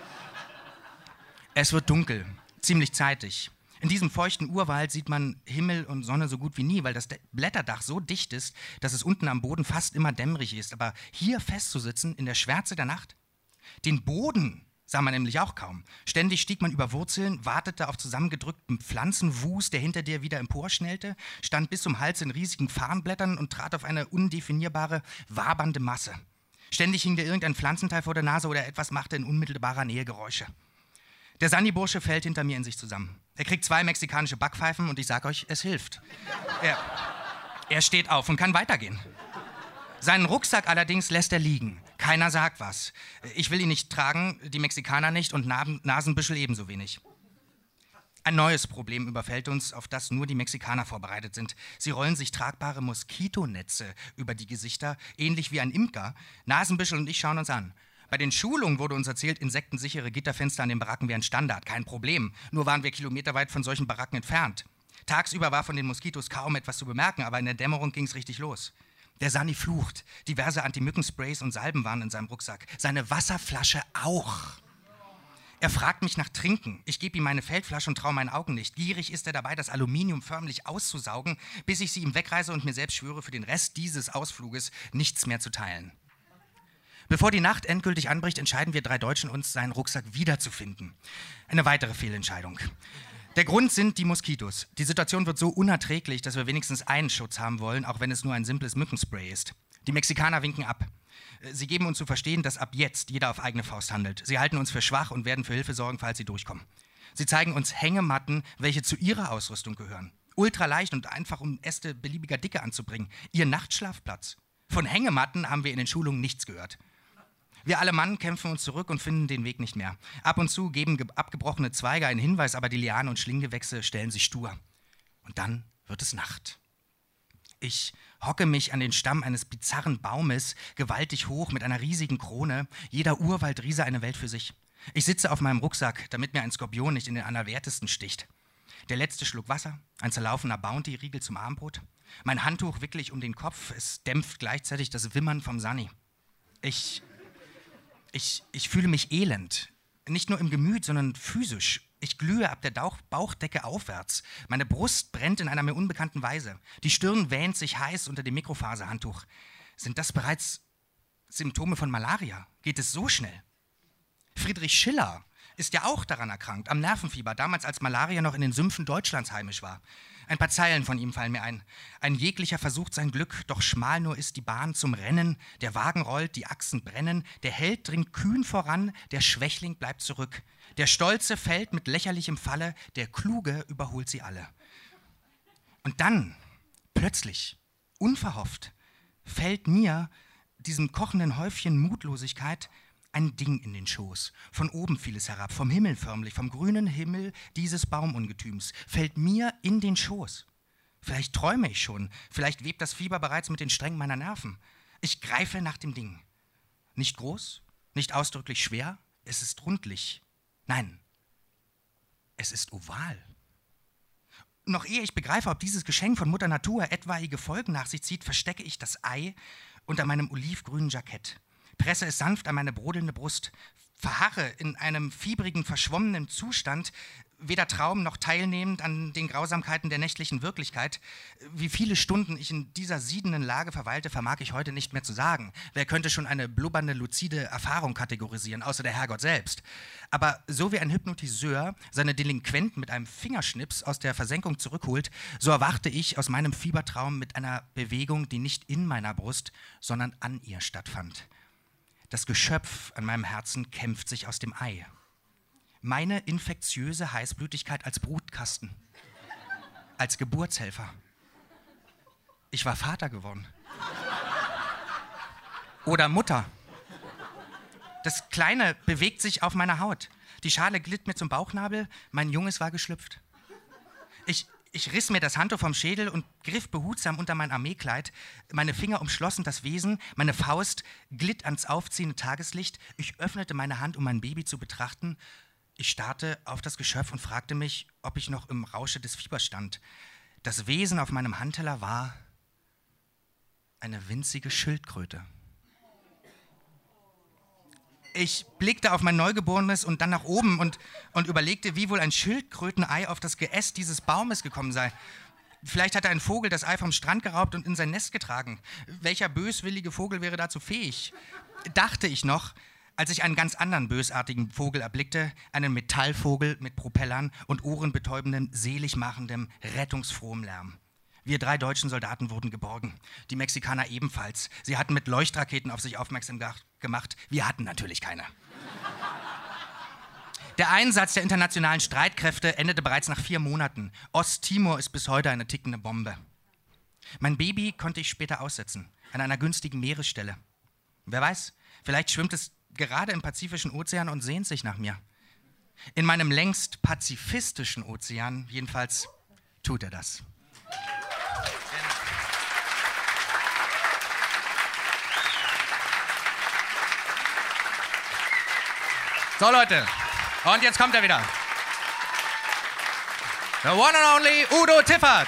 Es wird dunkel, ziemlich zeitig. In diesem feuchten Urwald sieht man Himmel und Sonne so gut wie nie, weil das Blätterdach so dicht ist, dass es unten am Boden fast immer dämmerig ist. Aber hier festzusitzen in der Schwärze der Nacht, den Boden sah man nämlich auch kaum. Ständig stieg man über Wurzeln, wartete auf zusammengedrückten Pflanzenwust, der hinter dir wieder emporschnellte, stand bis zum Hals in riesigen Farnblättern und trat auf eine undefinierbare, wabernde Masse. Ständig hing dir irgendein Pflanzenteil vor der Nase oder etwas machte in unmittelbarer Nähe Geräusche. Der Sanni-Bursche fällt hinter mir in sich zusammen. Er kriegt zwei mexikanische Backpfeifen und ich sag euch, es hilft. Er, er steht auf und kann weitergehen. Seinen Rucksack allerdings lässt er liegen. Keiner sagt was. Ich will ihn nicht tragen, die Mexikaner nicht und Nasenbüschel ebenso wenig. Ein neues Problem überfällt uns, auf das nur die Mexikaner vorbereitet sind. Sie rollen sich tragbare Moskitonetze über die Gesichter, ähnlich wie ein Imker. Nasenbüschel und ich schauen uns an. Bei den Schulungen wurde uns erzählt, insektensichere Gitterfenster an den Baracken wären Standard, kein Problem. Nur waren wir kilometerweit von solchen Baracken entfernt. Tagsüber war von den Moskitos kaum etwas zu bemerken, aber in der Dämmerung ging es richtig los. Der Sanni flucht. Diverse Anti-Mücken-Sprays und Salben waren in seinem Rucksack. Seine Wasserflasche auch. Er fragt mich nach Trinken. Ich gebe ihm meine Feldflasche und traue meinen Augen nicht. Gierig ist er dabei, das Aluminium förmlich auszusaugen, bis ich sie ihm wegreiße und mir selbst schwöre, für den Rest dieses Ausfluges nichts mehr zu teilen. Bevor die Nacht endgültig anbricht, entscheiden wir drei Deutschen uns, seinen Rucksack wiederzufinden. Eine weitere Fehlentscheidung. Der Grund sind die Moskitos. Die Situation wird so unerträglich, dass wir wenigstens einen Schutz haben wollen, auch wenn es nur ein simples Mückenspray ist. Die Mexikaner winken ab. Sie geben uns zu verstehen, dass ab jetzt jeder auf eigene Faust handelt. Sie halten uns für schwach und werden für Hilfe sorgen, falls sie durchkommen. Sie zeigen uns Hängematten, welche zu ihrer Ausrüstung gehören. Ultraleicht und einfach, um Äste beliebiger Dicke anzubringen. Ihr Nachtschlafplatz. Von Hängematten haben wir in den Schulungen nichts gehört. Wir alle Mann kämpfen uns zurück und finden den Weg nicht mehr. Ab und zu geben abgebrochene Zweige einen Hinweis, aber die Lianen und Schlinggewächse stellen sich stur. Und dann wird es Nacht. Ich hocke mich an den Stamm eines bizarren Baumes, gewaltig hoch mit einer riesigen Krone. Jeder Urwaldriese eine Welt für sich. Ich sitze auf meinem Rucksack, damit mir ein Skorpion nicht in den Allerwertesten sticht. Der letzte Schluck Wasser, ein zerlaufener Bounty-Riegel zum Abendbrot. Mein Handtuch wickle ich um den Kopf, es dämpft gleichzeitig das Wimmern vom Sanni. Ich... Ich, ich fühle mich elend. Nicht nur im Gemüt, sondern physisch. Ich glühe ab der Dauch- Bauchdecke aufwärts. Meine Brust brennt in einer mir unbekannten Weise. Die Stirn wähnt sich heiß unter dem Mikrofaserhandtuch. Sind das bereits Symptome von Malaria? Geht es so schnell? Friedrich Schiller ist ja auch daran erkrankt, am Nervenfieber, damals als Malaria noch in den Sümpfen Deutschlands heimisch war. Ein paar Zeilen von ihm fallen mir ein. Ein jeglicher versucht sein Glück, doch schmal nur ist die Bahn zum Rennen. Der Wagen rollt, die Achsen brennen. Der Held dringt kühn voran, der Schwächling bleibt zurück. Der Stolze fällt mit lächerlichem Falle, der Kluge überholt sie alle. Und dann, plötzlich, unverhofft, fällt mir, diesem kochenden Häufchen Mutlosigkeit, ein Ding in den Schoß. Von oben fiel es herab, vom Himmel förmlich, vom grünen Himmel dieses Baumungetüms. Fällt mir in den Schoß. Vielleicht träume ich schon, vielleicht webt das Fieber bereits mit den Strängen meiner Nerven. Ich greife nach dem Ding. Nicht groß, nicht ausdrücklich schwer, es ist rundlich. Nein, es ist oval. Noch ehe ich begreife, ob dieses Geschenk von Mutter Natur etwaige Folgen nach sich zieht, verstecke ich das Ei unter meinem olivgrünen Jackett. Presse es sanft an meine brodelnde Brust, verharre in einem fiebrigen, verschwommenen Zustand, weder Traum noch teilnehmend an den Grausamkeiten der nächtlichen Wirklichkeit. Wie viele Stunden ich in dieser siedenden Lage verweilte, vermag ich heute nicht mehr zu sagen. Wer könnte schon eine blubbernde, luzide Erfahrung kategorisieren, außer der Herrgott selbst? Aber so wie ein Hypnotiseur seine Delinquenten mit einem Fingerschnips aus der Versenkung zurückholt, so erwachte ich aus meinem Fiebertraum mit einer Bewegung, die nicht in meiner Brust, sondern an ihr stattfand. Das Geschöpf an meinem Herzen kämpft sich aus dem Ei. Meine infektiöse Heißblütigkeit als Brutkasten, als Geburtshelfer. Ich war Vater geworden. Oder Mutter. Das Kleine bewegt sich auf meiner Haut. Die Schale glitt mir zum Bauchnabel, mein Junges war geschlüpft. Ich, ich riss mir das Handtuch vom Schädel und griff behutsam unter mein Armeekleid. Meine Finger umschlossen das Wesen, meine Faust glitt ans aufziehende Tageslicht. Ich öffnete meine Hand, um mein Baby zu betrachten. Ich starrte auf das Geschöpf und fragte mich, ob ich noch im Rausche des Fiebers stand. Das Wesen auf meinem Handteller war eine winzige Schildkröte. Ich blickte auf mein Neugeborenes und dann nach oben und, und überlegte, wie wohl ein Schildkrötenei auf das Geäst dieses Baumes gekommen sei. Vielleicht hatte ein Vogel das Ei vom Strand geraubt und in sein Nest getragen. Welcher böswillige Vogel wäre dazu fähig? Dachte ich noch, als ich einen ganz anderen bösartigen Vogel erblickte, einen Metallvogel mit Propellern und ohrenbetäubendem, selig machendem, rettungsfrohem Lärm. Wir drei deutschen Soldaten wurden geborgen, die Mexikaner ebenfalls. Sie hatten mit Leuchtraketen auf sich aufmerksam gemacht, wir hatten natürlich keine. Der Einsatz der internationalen Streitkräfte endete bereits nach vier Monaten. Osttimor ist bis heute eine tickende Bombe. Mein Baby konnte ich später aussetzen, an einer günstigen Meeresstelle. Wer weiß, vielleicht schwimmt es gerade im Pazifischen Ozean und sehnt sich nach mir. In meinem längst pazifistischen Ozean, jedenfalls, tut er das. So Leute, und jetzt kommt er wieder. The one and only Udo Tiffert.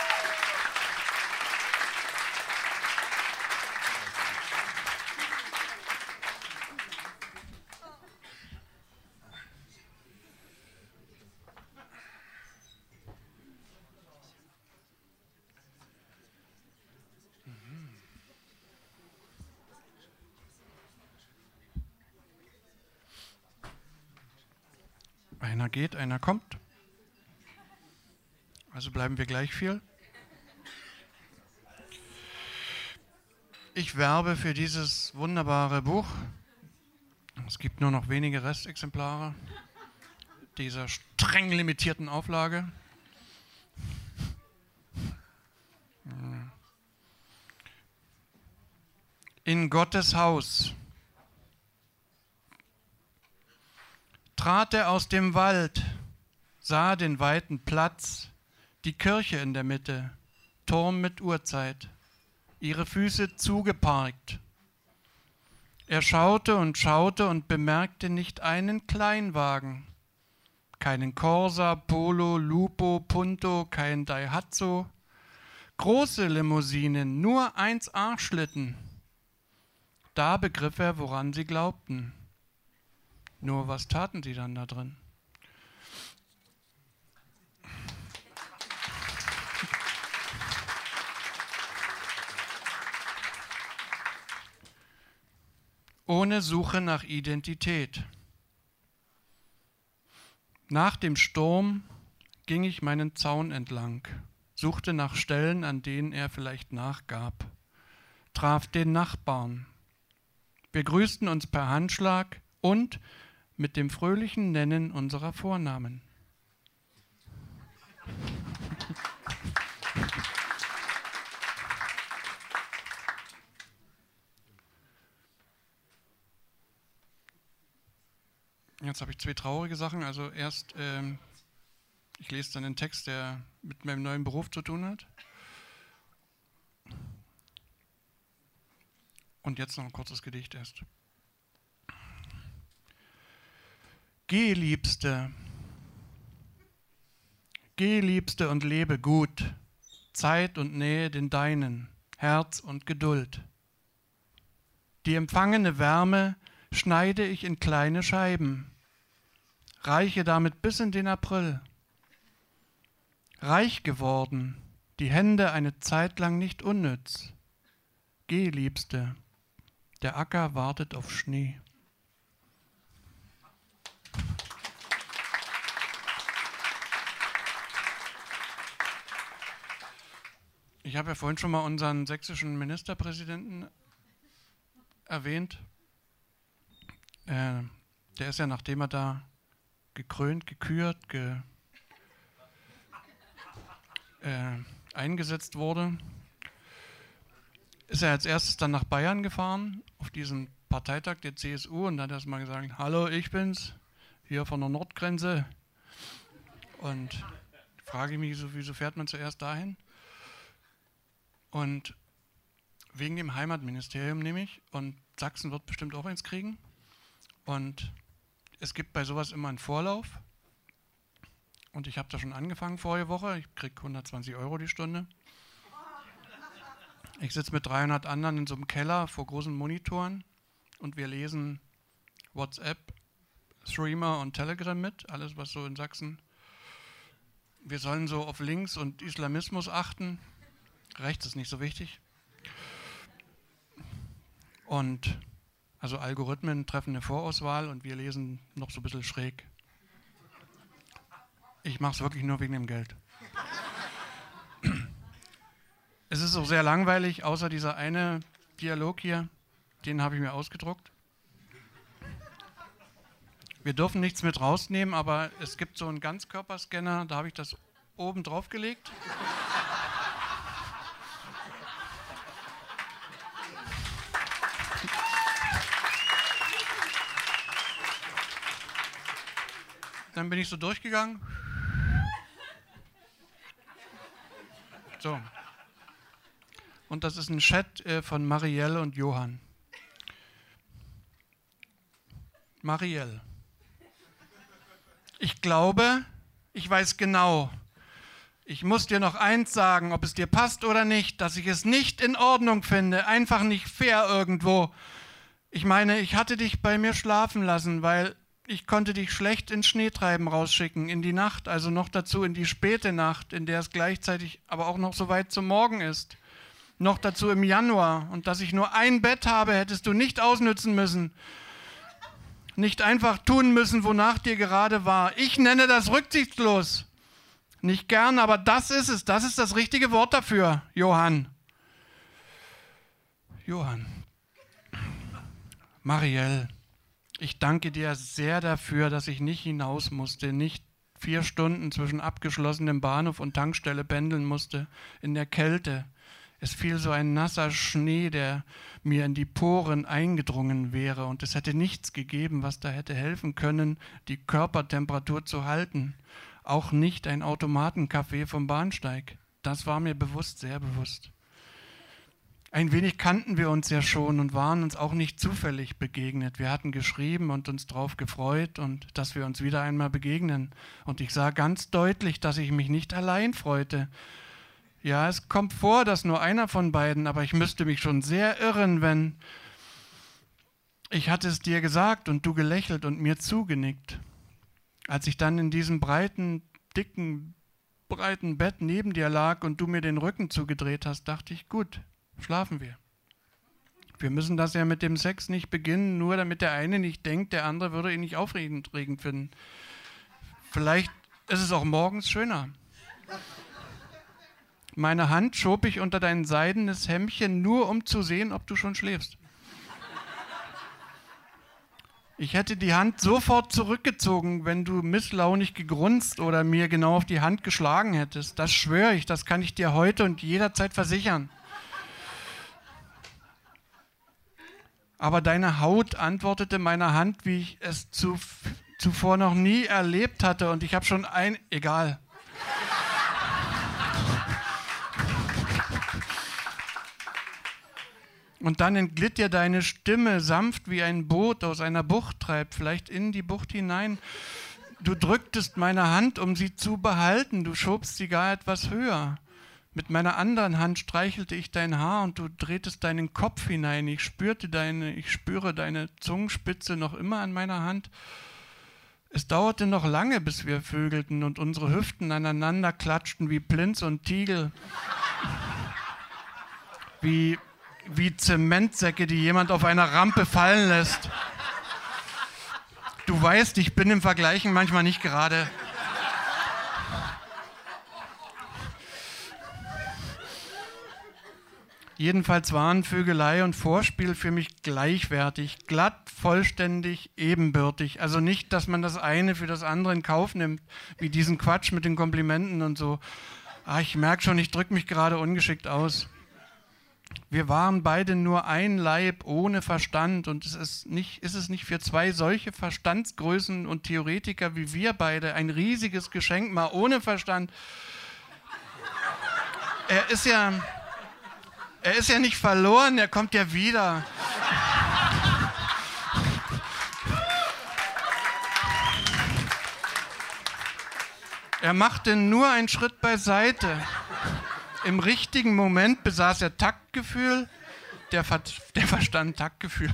Einer geht, einer kommt. Also bleiben wir gleich viel. Ich werbe für dieses wunderbare Buch. Es gibt nur noch wenige Restexemplare dieser streng limitierten Auflage. In Gottes Haus. Trat er aus dem Wald, sah den weiten Platz, die Kirche in der Mitte, Turm mit Uhrzeit, ihre Füße zugeparkt. Er schaute und schaute und bemerkte nicht einen Kleinwagen, keinen Corsa, Polo, Lupo, Punto, kein Daihatsu, große Limousinen, nur eins A-Schlitten. Da begriff er, woran sie glaubten. Nur was taten sie dann da drin? Ohne Suche nach Identität. Nach dem Sturm ging ich meinen Zaun entlang, suchte nach Stellen, an denen er vielleicht nachgab, traf den Nachbarn. Wir grüßten uns per Handschlag und mit dem fröhlichen Nennen unserer Vornamen. Jetzt habe ich zwei traurige Sachen. Also erst, ähm, ich lese dann einen Text, der mit meinem neuen Beruf zu tun hat. Und jetzt noch ein kurzes Gedicht erst. Geh, Liebste, geh, Liebste, und lebe gut, Zeit und Nähe den Deinen, Herz und Geduld. Die empfangene Wärme schneide ich in kleine Scheiben, reiche damit bis in den April. Reich geworden, die Hände eine Zeit lang nicht unnütz. Geh, Liebste, der Acker wartet auf Schnee. Ich habe ja vorhin schon mal unseren sächsischen Ministerpräsidenten erwähnt. Äh, der ist ja, nachdem er da gekrönt, gekürt, ge, äh, eingesetzt wurde, ist er als erstes dann nach Bayern gefahren, auf diesen Parteitag der C S U, und dann hat er erst mal gesagt, hallo, ich bin's, hier von der Nordgrenze. Und frage ich mich, so, wieso fährt man zuerst dahin? Und wegen dem Heimatministerium nämlich. Und Sachsen wird bestimmt auch eins kriegen. Und es gibt bei sowas immer einen Vorlauf. Und ich habe da schon angefangen vorige Woche. Ich kriege hundertzwanzig Euro die Stunde. Ich sitze mit dreihundert anderen in so einem Keller vor großen Monitoren und wir lesen WhatsApp, Threema und Telegram mit, alles was so in Sachsen. Wir sollen so auf Links und Islamismus achten. Rechts ist nicht so wichtig. Und also Algorithmen treffen eine Vorauswahl und wir lesen noch so ein bisschen schräg. Ich mache es wirklich nur wegen dem Geld. Es ist auch sehr langweilig, außer dieser eine Dialog hier, den habe ich mir ausgedruckt. Wir dürfen nichts mit rausnehmen, aber es gibt so einen Ganzkörperscanner, da habe ich das oben drauf gelegt. Dann bin ich so durchgegangen. So. Und das ist ein Chat äh, von Marielle und Johann. Marielle. Ich glaube, ich weiß genau, ich muss dir noch eins sagen, ob es dir passt oder nicht, dass ich es nicht in Ordnung finde, einfach nicht fair irgendwo. Ich meine, ich hatte dich bei mir schlafen lassen, weil ich konnte dich schlecht ins Schneetreiben rausschicken, in die Nacht, also noch dazu in die späte Nacht, in der es gleichzeitig aber auch noch so weit zum Morgen ist. Noch dazu im Januar. Und dass ich nur ein Bett habe, hättest du nicht ausnützen müssen. Nicht einfach tun müssen, wonach dir gerade war. Ich nenne das rücksichtslos. Nicht gern, aber das ist es. Das ist das richtige Wort dafür, Johann. Johann. Marielle, ich danke dir sehr dafür, dass ich nicht hinaus musste, nicht vier Stunden zwischen abgeschlossenem Bahnhof und Tankstelle pendeln musste, in der Kälte. Es fiel so ein nasser Schnee, der mir in die Poren eingedrungen wäre und es hätte nichts gegeben, was da hätte helfen können, die Körpertemperatur zu halten. Auch nicht ein Automatenkaffee vom Bahnsteig. Das war mir bewusst, sehr bewusst. Ein wenig kannten wir uns ja schon und waren uns auch nicht zufällig begegnet. Wir hatten geschrieben und uns drauf gefreut und dass wir uns wieder einmal begegnen. Und ich sah ganz deutlich, dass ich mich nicht allein freute. Ja, es kommt vor, dass nur einer von beiden, aber ich müsste mich schon sehr irren, wenn ich hatte es dir gesagt und du gelächelt und mir zugenickt. Als ich dann in diesem breiten, dicken, breiten Bett neben dir lag und du mir den Rücken zugedreht hast, dachte ich, gut, schlafen wir. Wir müssen das ja mit dem Sex nicht beginnen, nur damit der eine nicht denkt, der andere würde ihn nicht aufregend finden. Vielleicht ist es auch morgens schöner. Meine Hand schob ich unter dein seidenes Hemdchen, nur um zu sehen, ob du schon schläfst. Ich hätte die Hand sofort zurückgezogen, wenn du misslaunig gegrunzt oder mir genau auf die Hand geschlagen hättest. Das schwöre ich, das kann ich dir heute und jederzeit versichern. Aber deine Haut antwortete meiner Hand, wie ich es zu, zuvor noch nie erlebt hatte. Und ich habe schon ein... Egal. Und dann entglitt dir deine Stimme sanft wie ein Boot aus einer Bucht treibt, vielleicht in die Bucht hinein. Du drücktest meine Hand, um sie zu behalten. Du schobst sie gar etwas höher. Mit meiner anderen Hand streichelte ich dein Haar und du drehtest deinen Kopf hinein. Ich spürte deine, ich spüre deine Zungenspitze noch immer an meiner Hand. Es dauerte noch lange, bis wir vögelten und unsere Hüften aneinander klatschten wie Plinz und Tiegel. Wie... wie Zementsäcke, die jemand auf einer Rampe fallen lässt. Du weißt, ich bin im Vergleichen manchmal nicht gerade. Jedenfalls waren Vögelei und Vorspiel für mich gleichwertig, glatt, vollständig, ebenbürtig. Also nicht, dass man das eine für das andere in Kauf nimmt, wie diesen Quatsch mit den Komplimenten und so. Ah, ich merke schon, ich drücke mich gerade ungeschickt aus. Wir waren beide nur ein Leib ohne Verstand und es ist, nicht, ist es nicht für zwei solche Verstandsgrößen und Theoretiker wie wir beide ein riesiges Geschenk, mal ohne Verstand. Er ist ja, er ist ja nicht verloren, er kommt ja wieder. Er machte nur einen Schritt beiseite. Im richtigen Moment besaß er Taktgefühl, der, Ver der Verstand Taktgefühl.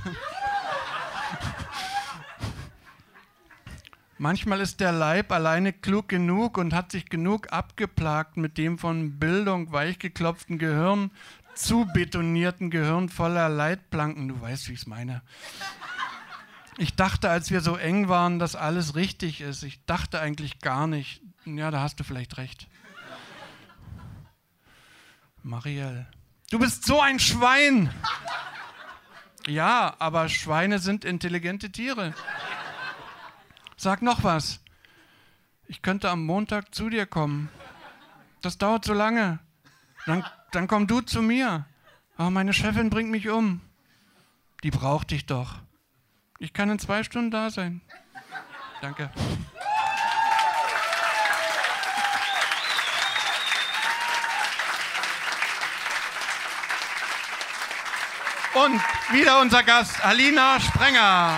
Manchmal ist der Leib alleine klug genug und hat sich genug abgeplagt mit dem von Bildung weichgeklopften Gehirn, zu betonierten Gehirn voller Leitplanken. Du weißt, wie ich es meine. Ich dachte, als wir so eng waren, dass alles richtig ist. Ich dachte eigentlich gar nicht. Ja, da hast du vielleicht recht. Marielle, du bist so ein Schwein. Ja, aber Schweine sind intelligente Tiere. Sag noch was. Ich könnte am Montag zu dir kommen. Das dauert so lange. Dann, dann komm du zu mir. Aber meine Chefin bringt mich um. Die braucht dich doch. Ich kann in zwei Stunden da sein. Danke. Und wieder unser Gast, Alina Sprenger.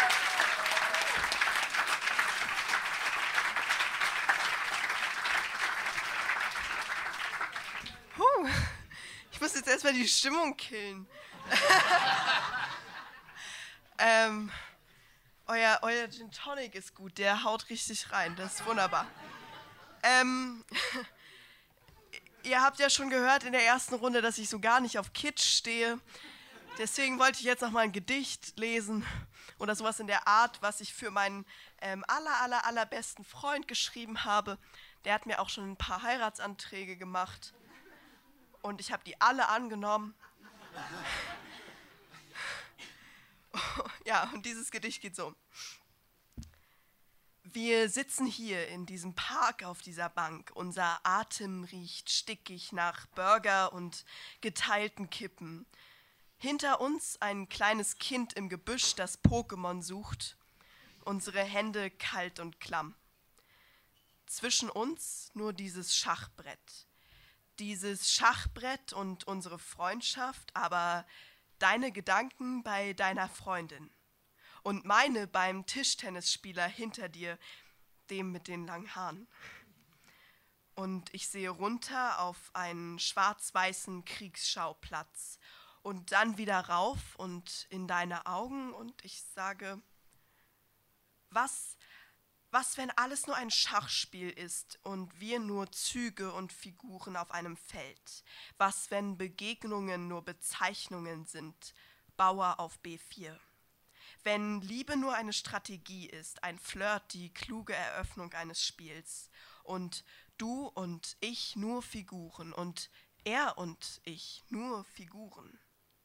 Huh, ich muss jetzt erstmal die Stimmung killen. ähm, euer, euer Gin Tonic ist gut, der haut richtig rein, das ist wunderbar. Ähm, ihr habt ja schon gehört in der ersten Runde, dass ich so gar nicht auf Kitsch stehe. Deswegen wollte ich jetzt noch mal ein Gedicht lesen oder sowas in der Art, was ich für meinen ähm, aller, aller, allerbesten Freund geschrieben habe. Der hat mir auch schon ein paar Heiratsanträge gemacht und ich habe die alle angenommen. Ja, und dieses Gedicht geht so. Wir sitzen hier in diesem Park auf dieser Bank. Unser Atem riecht stickig nach Burger und geteilten Kippen. Hinter uns ein kleines Kind im Gebüsch, das Pokémon sucht. Unsere Hände kalt und klamm. Zwischen uns nur dieses Schachbrett. Dieses Schachbrett und unsere Freundschaft, aber deine Gedanken bei deiner Freundin. Und meine beim Tischtennisspieler hinter dir, dem mit den langen Haaren. Und ich sehe runter auf einen schwarz-weißen Kriegsschauplatz. Und dann wieder rauf und in deine Augen und ich sage, was, was, wenn alles nur ein Schachspiel ist und wir nur Züge und Figuren auf einem Feld? Was, wenn Begegnungen nur Bezeichnungen sind, Bauer auf B vier? Wenn Liebe nur eine Strategie ist, ein Flirt, die kluge Eröffnung eines Spiels und du und ich nur Figuren und er und ich nur Figuren?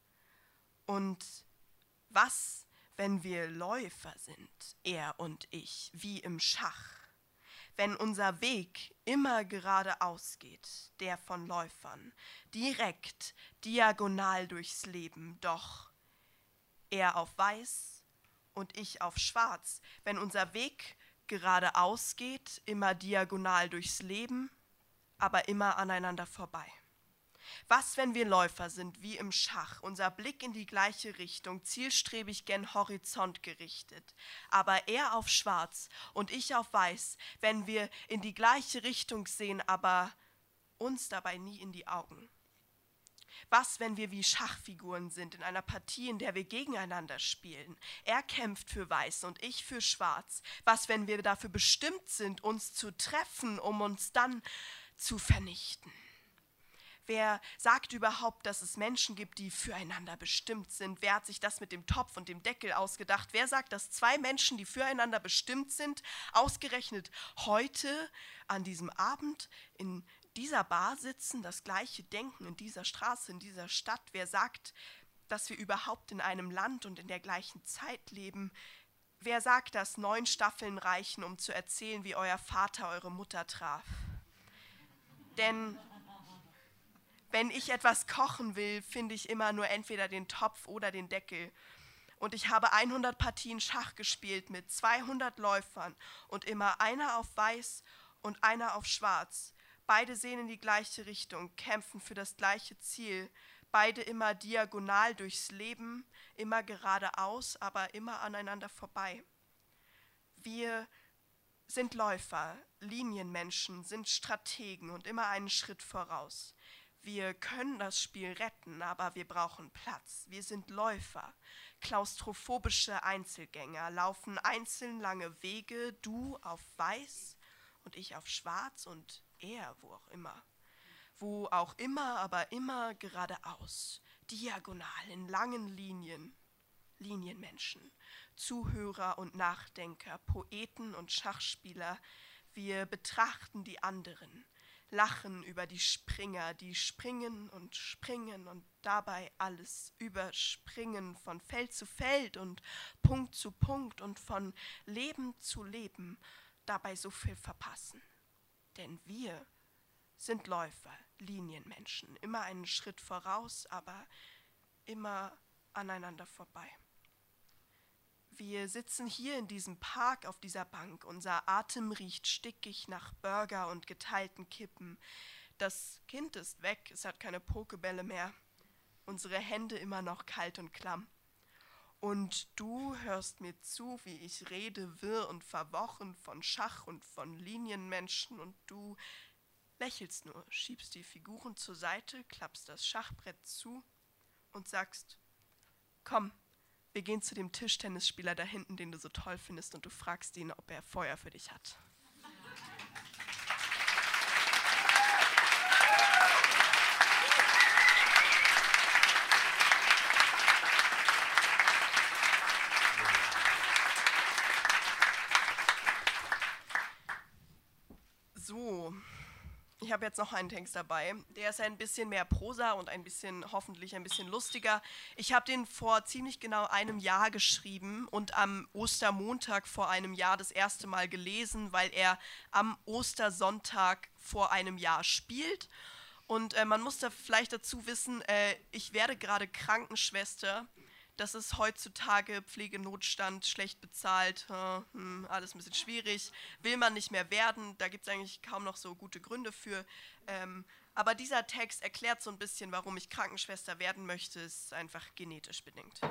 Und was, wenn wir Läufer sind, er und ich, wie im Schach? Wenn unser Weg immer geradeaus geht, der von Läufern, direkt, diagonal durchs Leben, doch er auf weiß und ich auf schwarz. Wenn unser Weg geradeaus geht, immer diagonal durchs Leben, aber immer aneinander vorbei. Was, wenn wir Läufer sind, wie im Schach, unser Blick in die gleiche Richtung, zielstrebig gen Horizont gerichtet, aber er auf schwarz und ich auf weiß, wenn wir in die gleiche Richtung sehen, aber uns dabei nie in die Augen? Was, wenn wir wie Schachfiguren sind in einer Partie, in der wir gegeneinander spielen? Er kämpft für Weiß und ich für Schwarz. Was, wenn wir dafür bestimmt sind, uns zu treffen, um uns dann zu vernichten? Wer sagt überhaupt, dass es Menschen gibt, die füreinander bestimmt sind? Wer hat sich das mit dem Topf und dem Deckel ausgedacht? Wer sagt, dass zwei Menschen, die füreinander bestimmt sind, ausgerechnet heute an diesem Abend in dieser Bar sitzen, das gleiche denken, in dieser Straße, in dieser Stadt? Wer sagt, dass wir überhaupt in einem Land und in der gleichen Zeit leben? Wer sagt, dass neun Staffeln reichen, um zu erzählen, wie euer Vater eure Mutter traf? Denn Wenn ich etwas kochen will, finde ich immer nur entweder den Topf oder den Deckel. Und ich habe hundert Partien Schach gespielt mit zweihundert Läufern und immer einer auf Weiß und einer auf Schwarz. Beide sehen in die gleiche Richtung, kämpfen für das gleiche Ziel. Beide immer diagonal durchs Leben, immer geradeaus, aber immer aneinander vorbei. Wir sind Läufer, Linienmenschen, sind Strategen und immer einen Schritt voraus. Wir können das Spiel retten, aber wir brauchen Platz. Wir sind Läufer, klaustrophobische Einzelgänger, laufen einzeln lange Wege, du auf Weiß und ich auf Schwarz und er wo auch immer. Wo auch immer, aber immer geradeaus, diagonal in langen Linien. Linienmenschen, Zuhörer und Nachdenker, Poeten und Schachspieler, wir betrachten die anderen, lachen über die Springer, die springen und springen und dabei alles überspringen, von Feld zu Feld und Punkt zu Punkt und von Leben zu Leben, dabei so viel verpassen. Denn wir sind Läufer, Linienmenschen, immer einen Schritt voraus, aber immer aneinander vorbei. Wir sitzen hier in diesem Park auf dieser Bank. Unser Atem riecht stickig nach Burger und geteilten Kippen. Das Kind ist weg, es hat keine Pokebälle mehr. Unsere Hände immer noch kalt und klamm. Und du hörst mir zu, wie ich rede, wirr und verworren von Schach und von Linienmenschen. Und du lächelst nur, schiebst die Figuren zur Seite, klappst das Schachbrett zu und sagst, komm, wir gehen zu dem Tischtennisspieler da hinten, den du so toll findest, und du fragst ihn, ob er Feuer für dich hat. So, ich habe jetzt noch einen Text dabei. Der ist ein bisschen mehr Prosa und ein bisschen, hoffentlich ein bisschen lustiger. Ich habe den vor ziemlich genau einem Jahr geschrieben und am Ostermontag vor einem Jahr das erste Mal gelesen, weil er am Ostersonntag vor einem Jahr spielt. Und äh, man muss da vielleicht dazu wissen, äh, ich werde gerade Krankenschwester. Das ist heutzutage Pflegenotstand, schlecht bezahlt, hm, alles ein bisschen schwierig, will man nicht mehr werden, da gibt es eigentlich kaum noch so gute Gründe für. Ähm, aber dieser Text erklärt so ein bisschen, warum ich Krankenschwester werden möchte, ist einfach genetisch bedingt.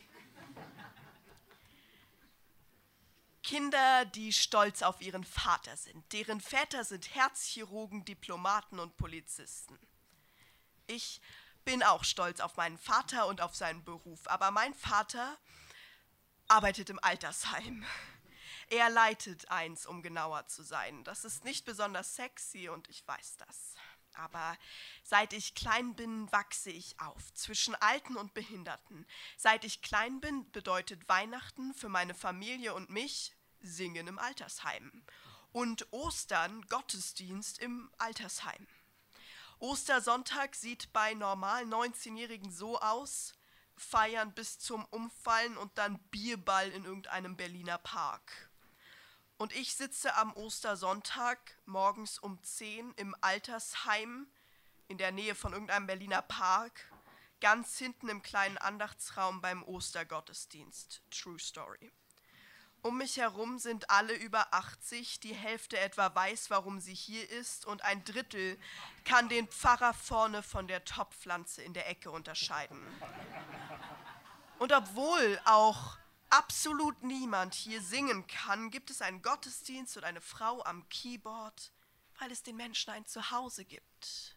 Kinder, die stolz auf ihren Vater sind, deren Väter sind Herzchirurgen, Diplomaten und Polizisten. Ich bin auch stolz auf meinen Vater und auf seinen Beruf, aber mein Vater arbeitet im Altersheim. Er leitet eins, um genauer zu sein. Das ist nicht besonders sexy und ich weiß das. Aber seit ich klein bin, wachse ich auf, zwischen Alten und Behinderten. Seit ich klein bin, bedeutet Weihnachten für meine Familie und mich Singen im Altersheim. Und Ostern Gottesdienst im Altersheim. Ostersonntag sieht bei normal neunzehnjährigen so aus, feiern bis zum Umfallen und dann Bierball in irgendeinem Berliner Park. Und ich sitze am Ostersonntag morgens um zehn im Altersheim in der Nähe von irgendeinem Berliner Park, ganz hinten im kleinen Andachtsraum beim Ostergottesdienst. True Story. Um mich herum sind alle über achtzig, die Hälfte etwa weiß, warum sie hier ist und ein Drittel kann den Pfarrer vorne von der Topfpflanze in der Ecke unterscheiden. Und obwohl auch absolut niemand hier singen kann, gibt es einen Gottesdienst und eine Frau am Keyboard, weil es den Menschen ein Zuhause gibt.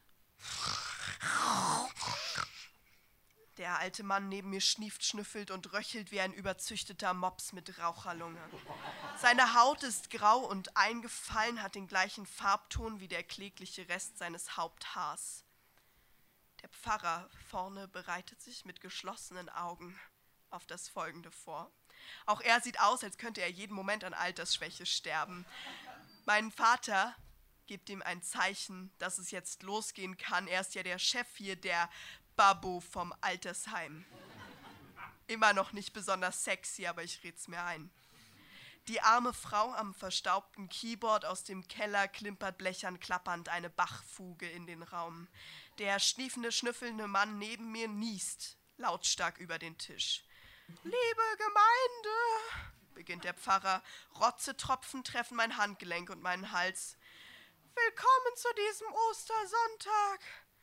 Der alte Mann neben mir schnieft, schnüffelt und röchelt wie ein überzüchteter Mops mit Raucherlunge. Seine Haut ist grau und eingefallen, hat den gleichen Farbton wie der klägliche Rest seines Haupthaars. Der Pfarrer vorne bereitet sich mit geschlossenen Augen auf das Folgende vor. Auch er sieht aus, als könnte er jeden Moment an Altersschwäche sterben. Mein Vater gibt ihm ein Zeichen, dass es jetzt losgehen kann. Er ist ja der Chef hier, der Babbo vom Altersheim. Immer noch nicht besonders sexy, aber ich red's mir ein. Die arme Frau am verstaubten Keyboard aus dem Keller klimpert blechern klappernd eine Bachfuge in den Raum. Der schniefende, schnüffelnde Mann neben mir niest lautstark über den Tisch. »Liebe Gemeinde«, beginnt der Pfarrer, Rotzetropfen treffen mein Handgelenk und meinen Hals. »Willkommen zu diesem Ostersonntag.«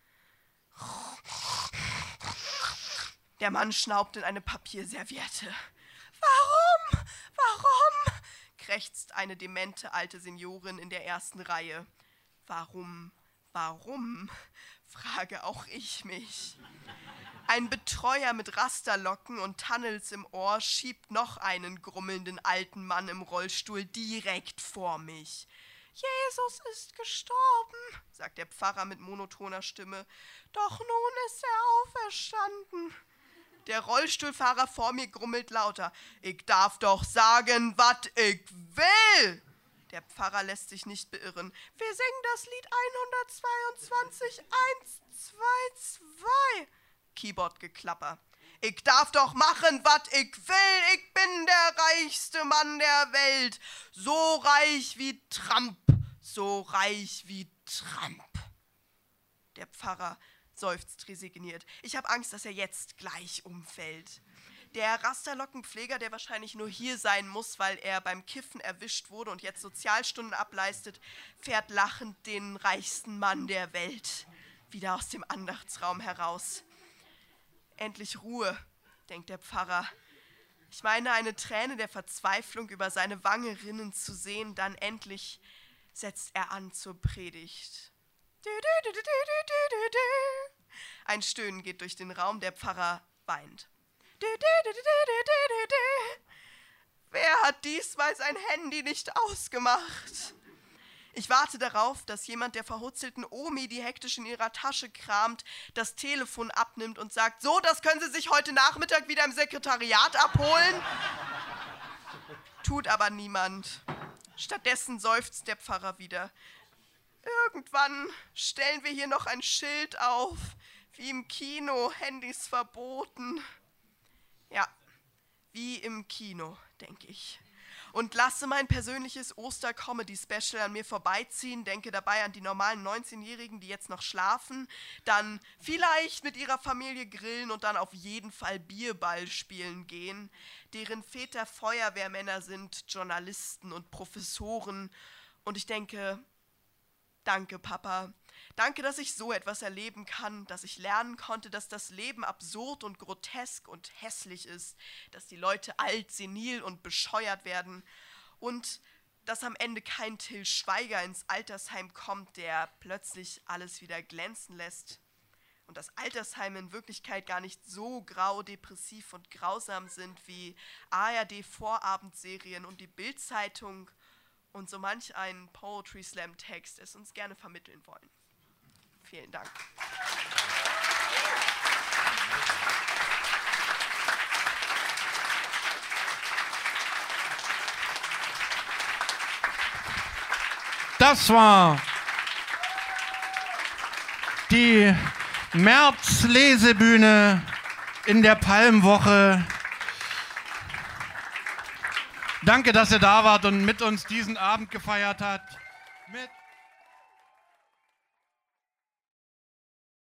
Der Mann schnaubt in eine Papierserviette. »Warum? Warum?« krächzt eine demente alte Seniorin in der ersten Reihe. »Warum? Warum?« frage auch ich mich. Ein Betreuer mit Rasterlocken und Tunnels im Ohr schiebt noch einen grummelnden alten Mann im Rollstuhl direkt vor mich. »Jesus ist gestorben«, sagt der Pfarrer mit monotoner Stimme. »Doch nun ist er auferstanden.« Der Rollstuhlfahrer vor mir grummelt lauter. »Ich darf doch sagen, was ich will!« Der Pfarrer lässt sich nicht beirren. »Wir singen das Lied hundertzweiundzwanzig, eins, zwei, zwei.« Keyboardgeklapper. »Ich darf doch machen, was ich will. Ich bin der reichste Mann der Welt. So reich wie Trump, so reich wie Trump.« Der Pfarrer seufzt resigniert. Ich habe Angst, dass er jetzt gleich umfällt. Der Rasterlockenpfleger, der wahrscheinlich nur hier sein muss, weil er beim Kiffen erwischt wurde und jetzt Sozialstunden ableistet, fährt lachend den reichsten Mann der Welt wieder aus dem Andachtsraum heraus. Endlich Ruhe, denkt der Pfarrer. Ich meine, eine Träne der Verzweiflung über seine Wange rinnen zu sehen, dann endlich setzt er an zur Predigt. Ein Stöhnen geht durch den Raum, der Pfarrer weint. Wer hat diesmal sein Handy nicht ausgemacht? Ich warte darauf, dass jemand der verhutzelten Omi, die hektisch in ihrer Tasche kramt, das Telefon abnimmt und sagt, so, das können Sie sich heute Nachmittag wieder im Sekretariat abholen. Tut aber niemand. Stattdessen seufzt der Pfarrer wieder. Irgendwann stellen wir hier noch ein Schild auf, wie im Kino, Handys verboten. Ja, wie im Kino, denke ich. Und lasse mein persönliches Oster-Comedy-Special an mir vorbeiziehen, denke dabei an die normalen neunzehnjährigen, die jetzt noch schlafen, dann vielleicht mit ihrer Familie grillen und dann auf jeden Fall Bierball spielen gehen, deren Väter Feuerwehrmänner sind, Journalisten und Professoren. Und ich denke, danke, Papa. Danke, dass ich so etwas erleben kann, dass ich lernen konnte, dass das Leben absurd und grotesk und hässlich ist, dass die Leute alt, senil und bescheuert werden und dass am Ende kein Till Schweiger ins Altersheim kommt, der plötzlich alles wieder glänzen lässt und dass Altersheime in Wirklichkeit gar nicht so grau, depressiv und grausam sind wie A R D-Vorabendserien und die Bild-Zeitung und so manch einen Poetry-Slam-Text es uns gerne vermitteln wollen. Vielen Dank. Das war die März-Lesebühne in der Palmwoche. Danke, dass ihr da wart und mit uns diesen Abend gefeiert habt.